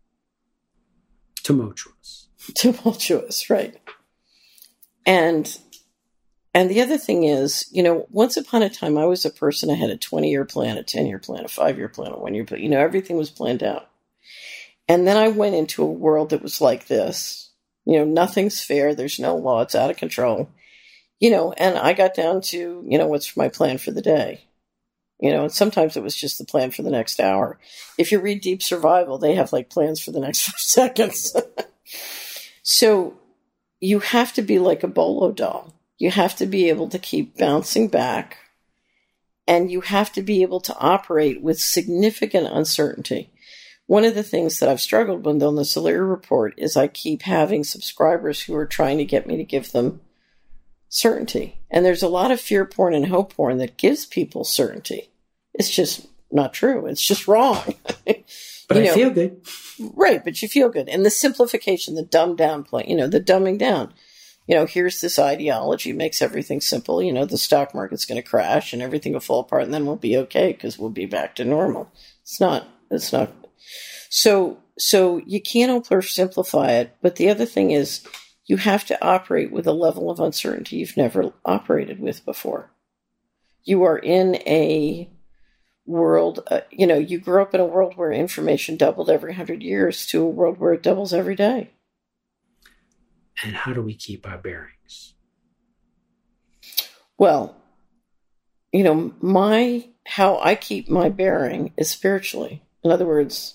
tumultuous. Tumultuous, right. And the other thing is, once upon a time, I was a person, I had a 20-year plan, a 10-year plan, a 5-year plan, a 1-year plan. Everything was planned out. And then I went into a world that was like this. Nothing's fair. There's no law. It's out of control. And I got down to, what's my plan for the day? And sometimes it was just the plan for the next hour. If you read Deep Survival, they have plans for the next 5 seconds. So you have to be like a bolo doll. You have to be able to keep bouncing back, and you have to be able to operate with significant uncertainty. One of the things that I've struggled with on the Solari Report is I keep having subscribers who are trying to get me to give them certainty. And there's a lot of fear porn and hope porn that gives people certainty. It's just not true. It's just wrong. But I feel good. Right, but you feel good. And the simplification, the dumbed down point, the dumbing down. Here's this ideology, makes everything simple. The stock market's going to crash and everything will fall apart and then we'll be okay because we'll be back to normal. It's not. So you can't oversimplify it. But the other thing is you have to operate with a level of uncertainty you've never operated with before. You are in a world, you grew up in a world where information doubled every 100 years to a world where it doubles every day. And how do we keep our bearings? Well, how I keep my bearing is spiritually. In other words,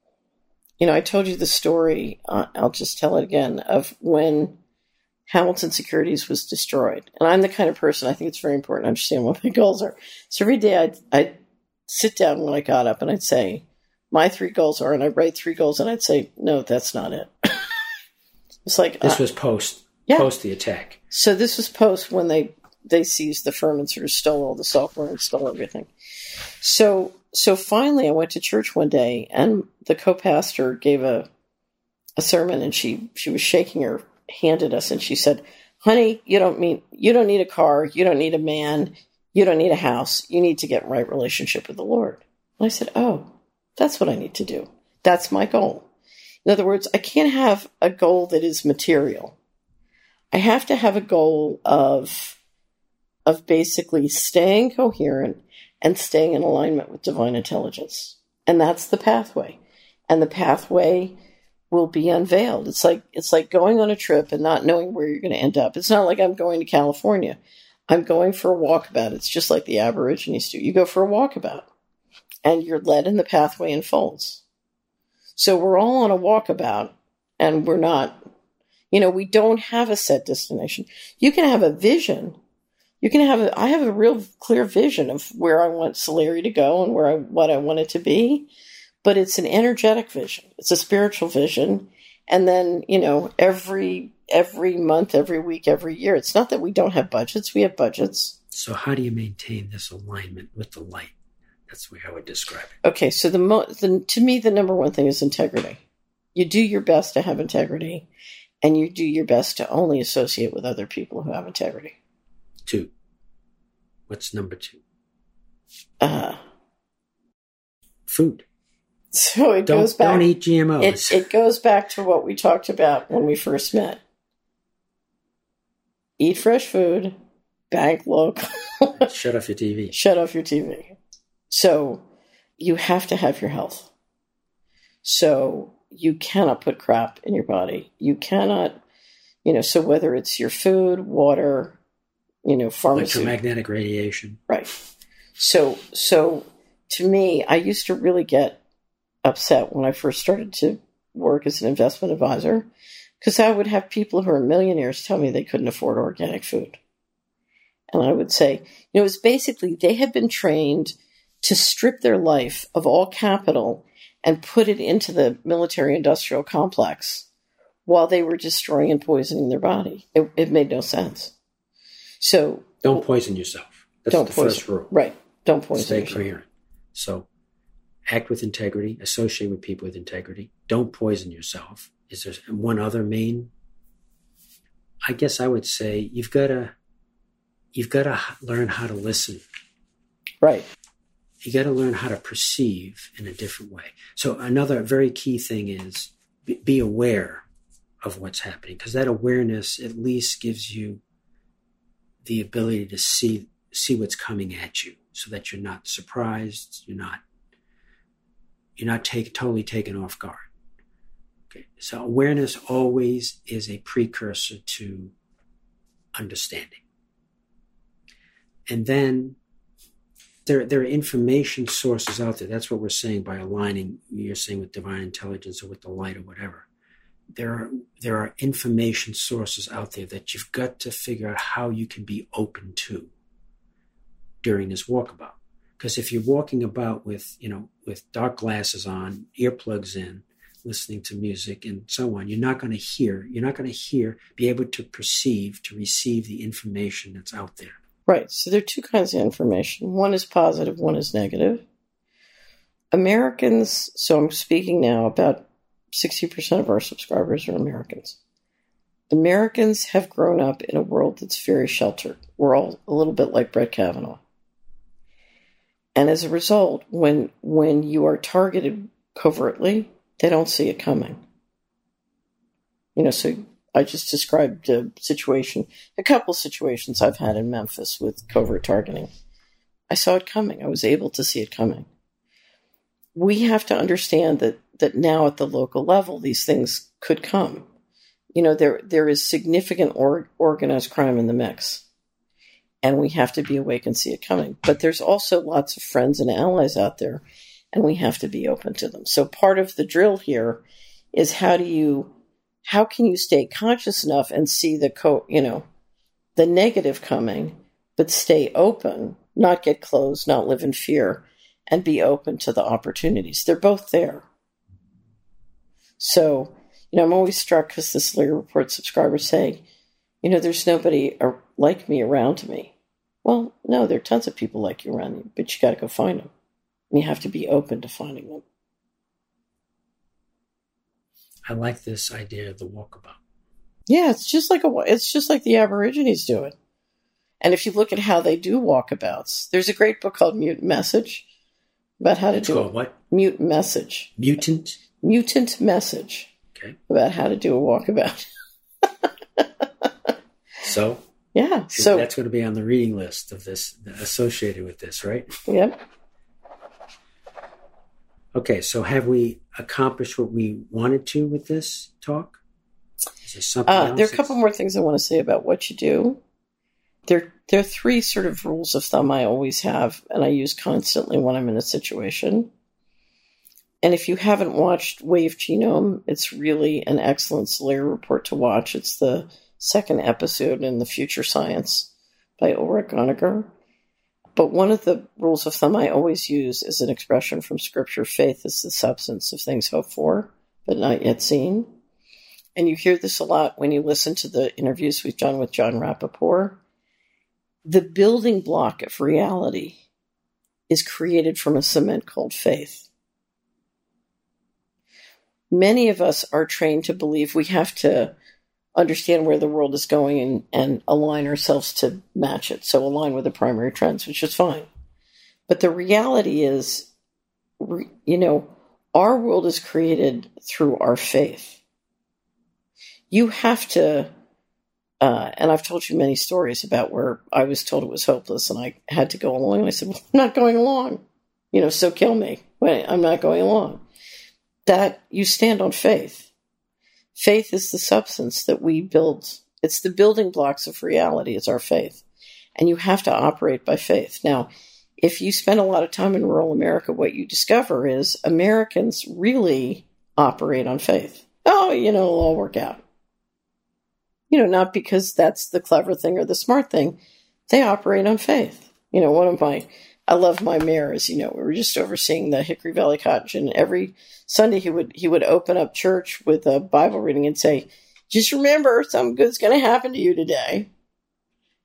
I told you the story, I'll just tell it again, of when Hamilton Securities was destroyed. And I'm the kind of person, I think it's very important to understand what my goals are. So every day I'd sit down when I got up and I'd say, my 3 goals are, and I'd write 3 goals and I'd say, no, that's not it. It's like this was post the attack. So this was post when they seized the firm and sort of stole all the software and stole everything. So finally I went to church one day and the co-pastor gave a sermon and she was shaking her hand at us and she said, honey, you don't need a car, you don't need a man, you don't need a house, you need to get in right relationship with the Lord. And I said, oh, that's what I need to do. That's my goal. In other words, I can't have a goal that is material. I have to have a goal of basically staying coherent and staying in alignment with divine intelligence. And that's the pathway. And the pathway will be unveiled. It's like going on a trip and not knowing where you're going to end up. It's not like I'm going to California. I'm going for a walkabout. It's just like the Aborigines do. You go for a walkabout and you're led and the pathway unfolds. So we're all on a walkabout and we're not, we don't have a set destination. You can have a vision. I have a real clear vision of where I want Solari to go and what I want it to be, but it's an energetic vision. It's a spiritual vision. And then, every month, every week, every year, it's not that we don't have budgets. We have budgets. So how do you maintain this alignment with the light? That's the way I would describe it. Okay, so to me, the number one thing is integrity. You do your best to have integrity, and you do your best to only associate with other people who have integrity. 2. What's number 2? Food. So it goes back. Don't eat GMOs. It goes back to what we talked about when we first met. Eat fresh food, bank local. Shut off your TV. Shut off your TV. So you have to have your health. So you cannot put crap in your body. You cannot, so whether it's your food, water, pharmacy. Electromagnetic radiation. Right. So to me, I used to really get upset when I first started to work as an investment advisor because I would have people who are millionaires tell me they couldn't afford organic food. And I would say, it's basically they had been trained to strip their life of all capital and put it into the military-industrial complex while they were destroying and poisoning their body. It made no sense. So don't poison yourself. That's the first rule. Right. Don't poison Stay yourself. coherent. So act with integrity, associate with people with integrity, don't poison yourself. Is there one other main? I guess I would say you've got to learn how to listen. Right. You got to learn how to perceive in a different way. So another very key thing is be aware of what's happening, because that awareness at least gives you the ability to see what's coming at you, so that you're not surprised, you're not totally taken off guard. Okay. So awareness always is a precursor to understanding. And then there are information sources out there. That's what we're saying by aligning, you're saying, with divine intelligence or with the light or whatever. There are information sources out there that you've got to figure out how you can be open to during this walkabout. Because if you're walking about with dark glasses on, earplugs in, listening to music and so on, you're not going to be able to perceive, to receive the information that's out there. Right. So there are two kinds of information. One is positive, one is negative. Americans, so I'm speaking now about 60% of our subscribers are Americans. Americans have grown up in a world that's very sheltered. We're all a little bit like Brett Kavanaugh. And as a result, when you are targeted covertly, they don't see it coming. So I just described a couple situations I've had in Memphis with covert targeting. I saw it coming. I was able to see it coming. We have to understand that now at the local level, these things could come. There is significant organized crime in the mix, and we have to be awake and see it coming. But there's also lots of friends and allies out there, and we have to be open to them. So part of the drill here is how can you stay conscious enough and see the negative coming, but stay open, not get closed, not live in fear, and be open to the opportunities. They're both there. So, I'm always struck because the Slayer Report subscribers say, there's nobody like me around me. Well, no, there are tons of people like you around you, but you got to go find them. And you have to be open to finding them. I like this idea of the walkabout. Yeah, it's just like the Aborigines do it. And if you look at how they do walkabouts, there's a great book called Mutant Message about how to do it. What? Mutant Message. Mutant Message. Okay. About how to do a walkabout. So? Yeah. So that's going to be on the reading list of this, associated with this, right? Yep. Okay, so have we accomplished what we wanted to with this talk? Is there something else? There are a couple more things I want to say about what you do. There are three sort of rules of thumb I always have, and I use constantly when I'm in a situation. And if you haven't watched Wave Genome, it's really an excellent Slayer Report to watch. It's the second episode in the Future Science by Ulrich Goniger. But one of the rules of thumb I always use is an expression from Scripture: faith is the substance of things hoped for, but not yet seen. And you hear this a lot when you listen to the interviews we've done with John Rappaport. The building block of reality is created from a cement called faith. Many of us are trained to believe we have to understand where the world is going and align ourselves to match it. So align with the primary trends, which is fine. But the reality is, our world is created through our faith. You have to, and I've told you many stories about where I was told it was hopeless and I had to go along. And I said, well, I'm not going along. So kill me. Wait, I'm not going along. That you stand on faith. Faith is the substance that we build. It's the building blocks of reality. It's our faith. And you have to operate by faith. Now, if you spend a lot of time in rural America, what you discover is Americans really operate on faith. Oh, it'll all work out. Not because that's the clever thing or the smart thing. They operate on faith. I love my mayors. We were just overseeing the Hickory Valley Cottage, and every Sunday he would open up church with a Bible reading and say, just remember, something good's going to happen to you today.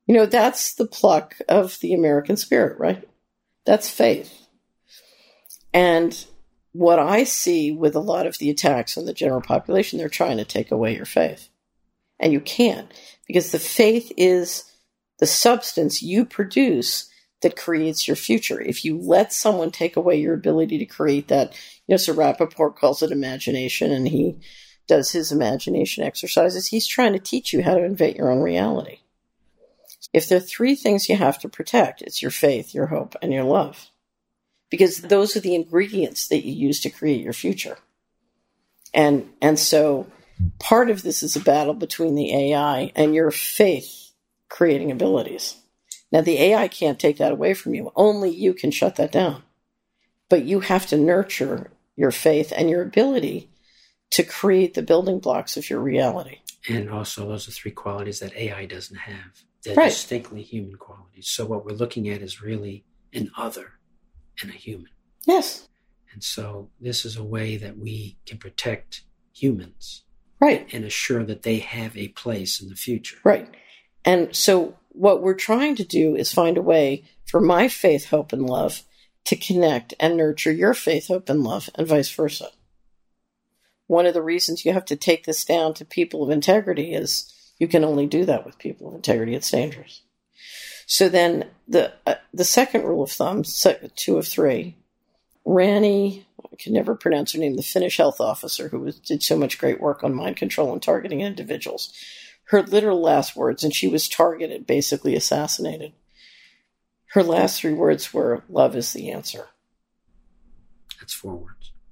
That's the pluck of the American spirit, right? That's faith. And what I see with a lot of the attacks on the general population, they're trying to take away your faith. And you can't, because the faith is the substance you produce that creates your future. If you let someone take away your ability to create that, Sir Rappaport calls it imagination, and he does his imagination exercises. He's trying to teach you how to invent your own reality. If there are three things you have to protect, it's your faith, your hope, and your love. Because those are the ingredients that you use to create your future. And so part of this is a battle between the AI and your faith creating abilities. Now, the AI can't take that away from you. Only you can shut that down. But you have to nurture your faith and your ability to create the building blocks of your reality. And also, those are three qualities that AI doesn't have. They're right. Distinctly human qualities. So what we're looking at is really an other and a human. Yes. And so this is a way that we can protect humans. Right. And assure that they have a place in the future. Right. And so what we're trying to do is find a way for my faith, hope, and love to connect and nurture your faith, hope, and love, and vice versa. One of the reasons you have to take this down to people of integrity is you can only do that with people of integrity. It's dangerous. So then the second rule of thumb, 2 of 3, Rani, I can never pronounce her name, the Finnish health officer who did so much great work on mind control and targeting individuals, her literal last words, and she was targeted, basically assassinated. Her last 3 words were, "Love is the answer." That's 4 words.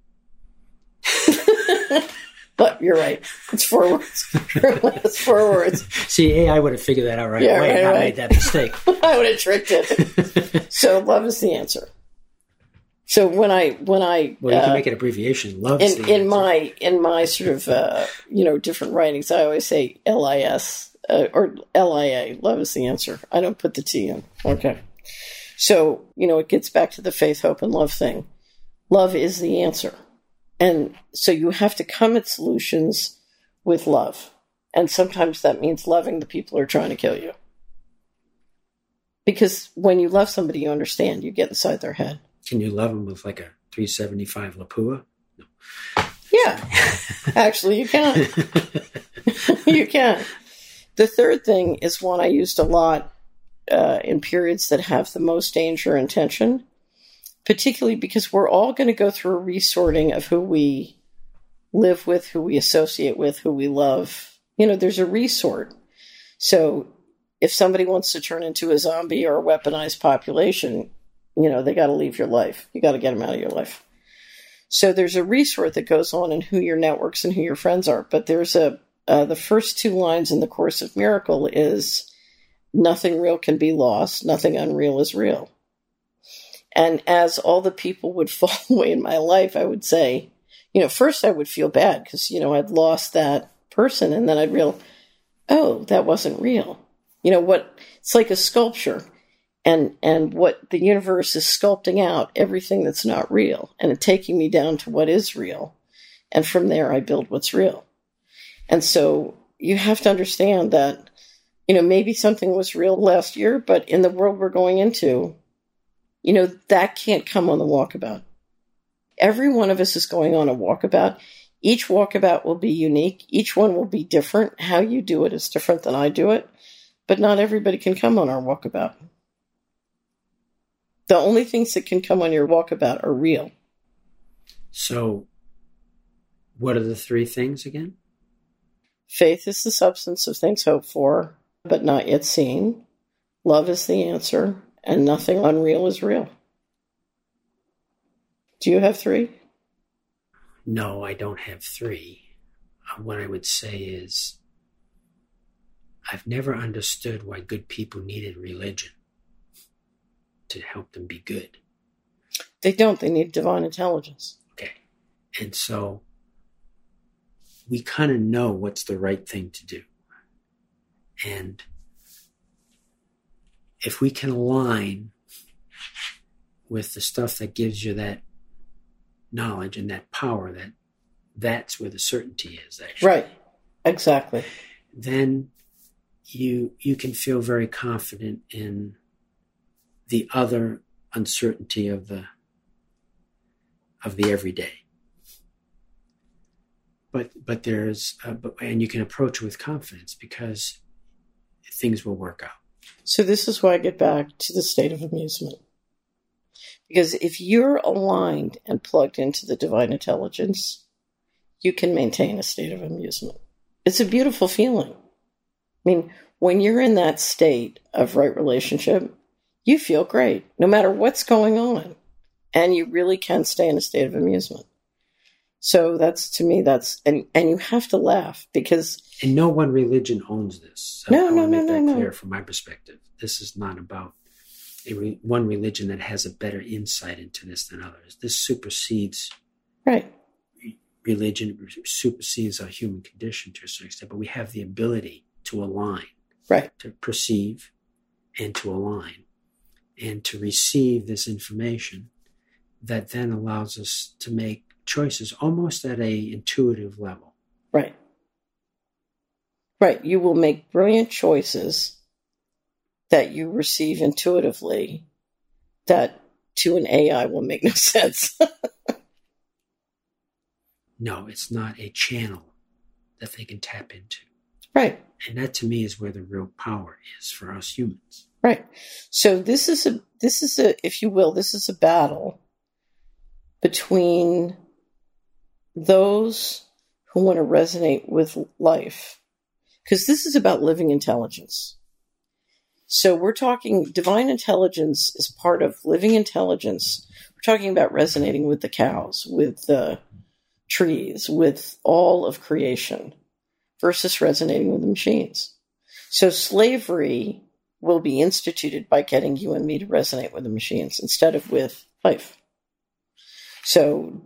But you're right. It's 4 words. Her last 4 words. See, AI would have figured that out right away and not made that mistake. I would have tricked it. So love is the answer. So when I well, you can make an abbreviation. Love is the answer. In my sort of different writings, I always say LIS or LIA. Love is the answer. I don't put the T in. Okay. So it gets back to the faith, hope, and love thing. Love is the answer. And so you have to come at solutions with love. And sometimes that means loving the people who are trying to kill you. Because when you love somebody, you understand. You get inside their head. Can you love them with like a 375 Lapua? No. Yeah. Actually, you can. You can. The third thing is one I used a lot in periods that have the most danger and tension. Particularly because we're all going to go through a resorting of who we live with, who we associate with, who we love. There's a resort. So if somebody wants to turn into a zombie or a weaponized population, they got to leave your life. You got to get them out of your life. So there's a resort that goes on in who your networks and who your friends are. But there's the first 2 lines in the Course of Miracle is, nothing real can be lost. Nothing unreal is real. And as all the people would fall away in my life, I would say, first I would feel bad because, I'd lost that person. And then I'd realize, oh, that wasn't real. It's like a sculpture. And what the universe is sculpting out, everything that's not real. And it taking me down to what is real. And from there, I build what's real. And so you have to understand that, maybe something was real last year, but in the world we're going into, that can't come on the walkabout. Every one of us is going on a walkabout. Each walkabout will be unique. Each one will be different. How you do it is different than I do it. But not everybody can come on our walkabout. The only things that can come on your walkabout are real. So, what are the 3 things again? Faith is the substance of things hoped for, but not yet seen. Love is the answer. And nothing unreal is real. Do you have 3? No, I don't have 3. What I would say is, I've never understood why good people needed religion to help them be good. They don't. They need divine intelligence. Okay. And so we kind of know what's the right thing to do. And if we can align with the stuff that gives you that knowledge and that power, that's where the certainty is, actually. Right. Exactly. Then you can feel very confident in the other uncertainty of the of the everyday. But there's and you can approach it with confidence because things will work out. So this is why I get back to the state of amusement. Because if you're aligned and plugged into the divine intelligence, you can maintain a state of amusement. It's a beautiful feeling. I mean, when you're in that state of right relationship, you feel great, no matter what's going on. And you really can stay in a state of amusement. So that's, to me, and you have to laugh because... And no one religion owns this. So no, I want to make that no. clear from my perspective. This is not about one religion that has a better insight into this than others. This supersedes... Right. Religion supersedes our human condition to a certain extent, but we have the ability to align, right, to perceive and to align and to receive this information that then allows us to make choices almost at a intuitive level. Right. Right. You will make brilliant choices that you receive intuitively that to an AI will make no sense. No, it's not a channel that they can tap into. Right. And that to me is where the real power is for us humans. Right. So this is a, if you will, this is a battle between those who want to resonate with life, because this is about living intelligence. So we're talking divine intelligence is part of living intelligence. We're talking about resonating with the cows, with the trees, with all of creation versus resonating with the machines. So slavery will be instituted by getting you and me to resonate with the machines instead of with life. So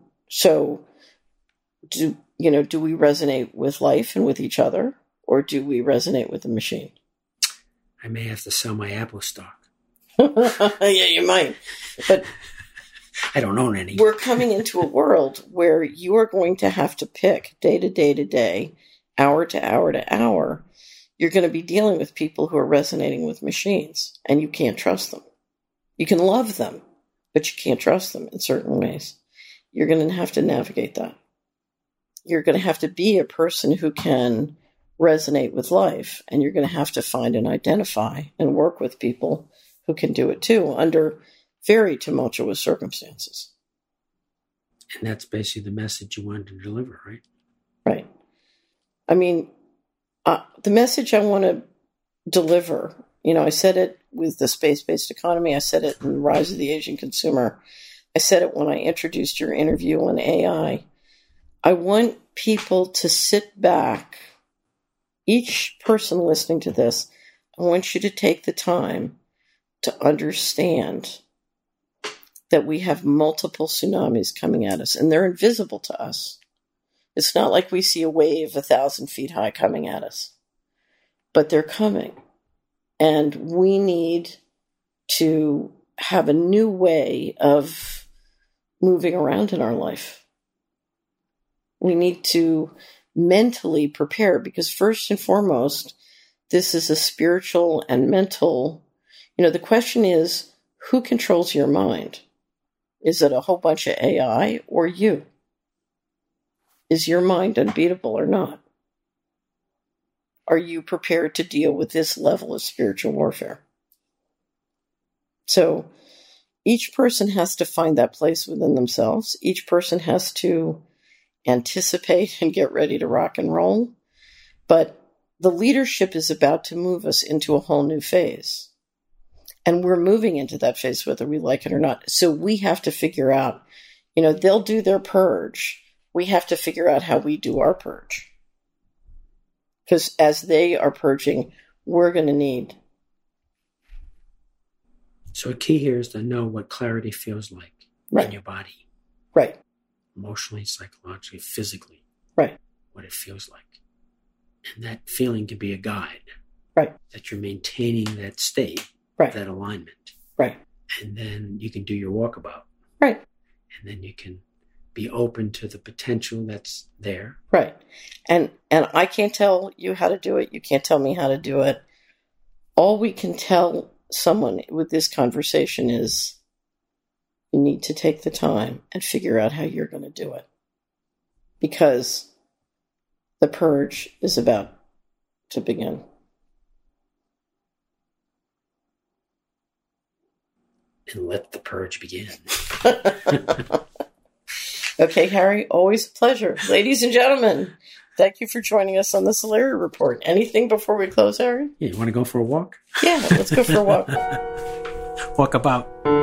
do we resonate with life and with each other, or do we resonate with the machine? I may have to sell my Apple stock. Yeah, you might. But I don't own any. We're coming into a world where you are going to have to pick day to day to day, hour to hour to hour. You're going to be dealing with people who are resonating with machines, and you can't trust them. You can love them, but you can't trust them in certain ways. You're going to have to navigate that. You're going to have to be a person who can resonate with life, and you're going to have to find and identify and work with people who can do it too under very tumultuous circumstances. And that's basically the message you wanted to deliver, right? Right. I mean, the message I want to deliver, I said it with the space-based economy. I said it in the Rise of the Asian Consumer. I said it when I introduced your interview on AI. I want people to sit back. Each person listening to this, I want you to take the time to understand that we have multiple tsunamis coming at us, and they're invisible to us. It's not like we see a wave 1,000 feet high coming at us, but they're coming. And we need to have a new way of moving around in our life. We need to mentally prepare, because first and foremost, this is a spiritual and mental, the question is, who controls your mind? Is it a whole bunch of AI or you? Is your mind unbeatable or not? Are you prepared to deal with this level of spiritual warfare? So each person has to find that place within themselves. Each person has to anticipate and get ready to rock and roll. But the leadership is about to move us into a whole new phase. And we're moving into that phase whether we like it or not. So we have to figure out, they'll do their purge. We have to figure out how we do our purge. Because as they are purging, we're going to need. So a key here is to know what clarity feels like in your body. Right. Emotionally, psychologically, physically. Right. What it feels like. And that feeling can be a guide. Right. That you're maintaining that state. Right. That alignment. Right. And then you can do your walkabout. Right. And then you can be open to the potential that's there. Right. And I can't tell you how to do it. You can't tell me how to do it. All we can tell someone with this conversation is You need to take the time and figure out how you're going to do it. Because the purge is about to begin. And let the purge begin. Okay, Harry, always a pleasure. Ladies and gentlemen, thank you for joining us on the Solari Report. Anything before we close, Harry? Yeah, you want to go for a walk? Yeah, let's go for a walk. Walk about.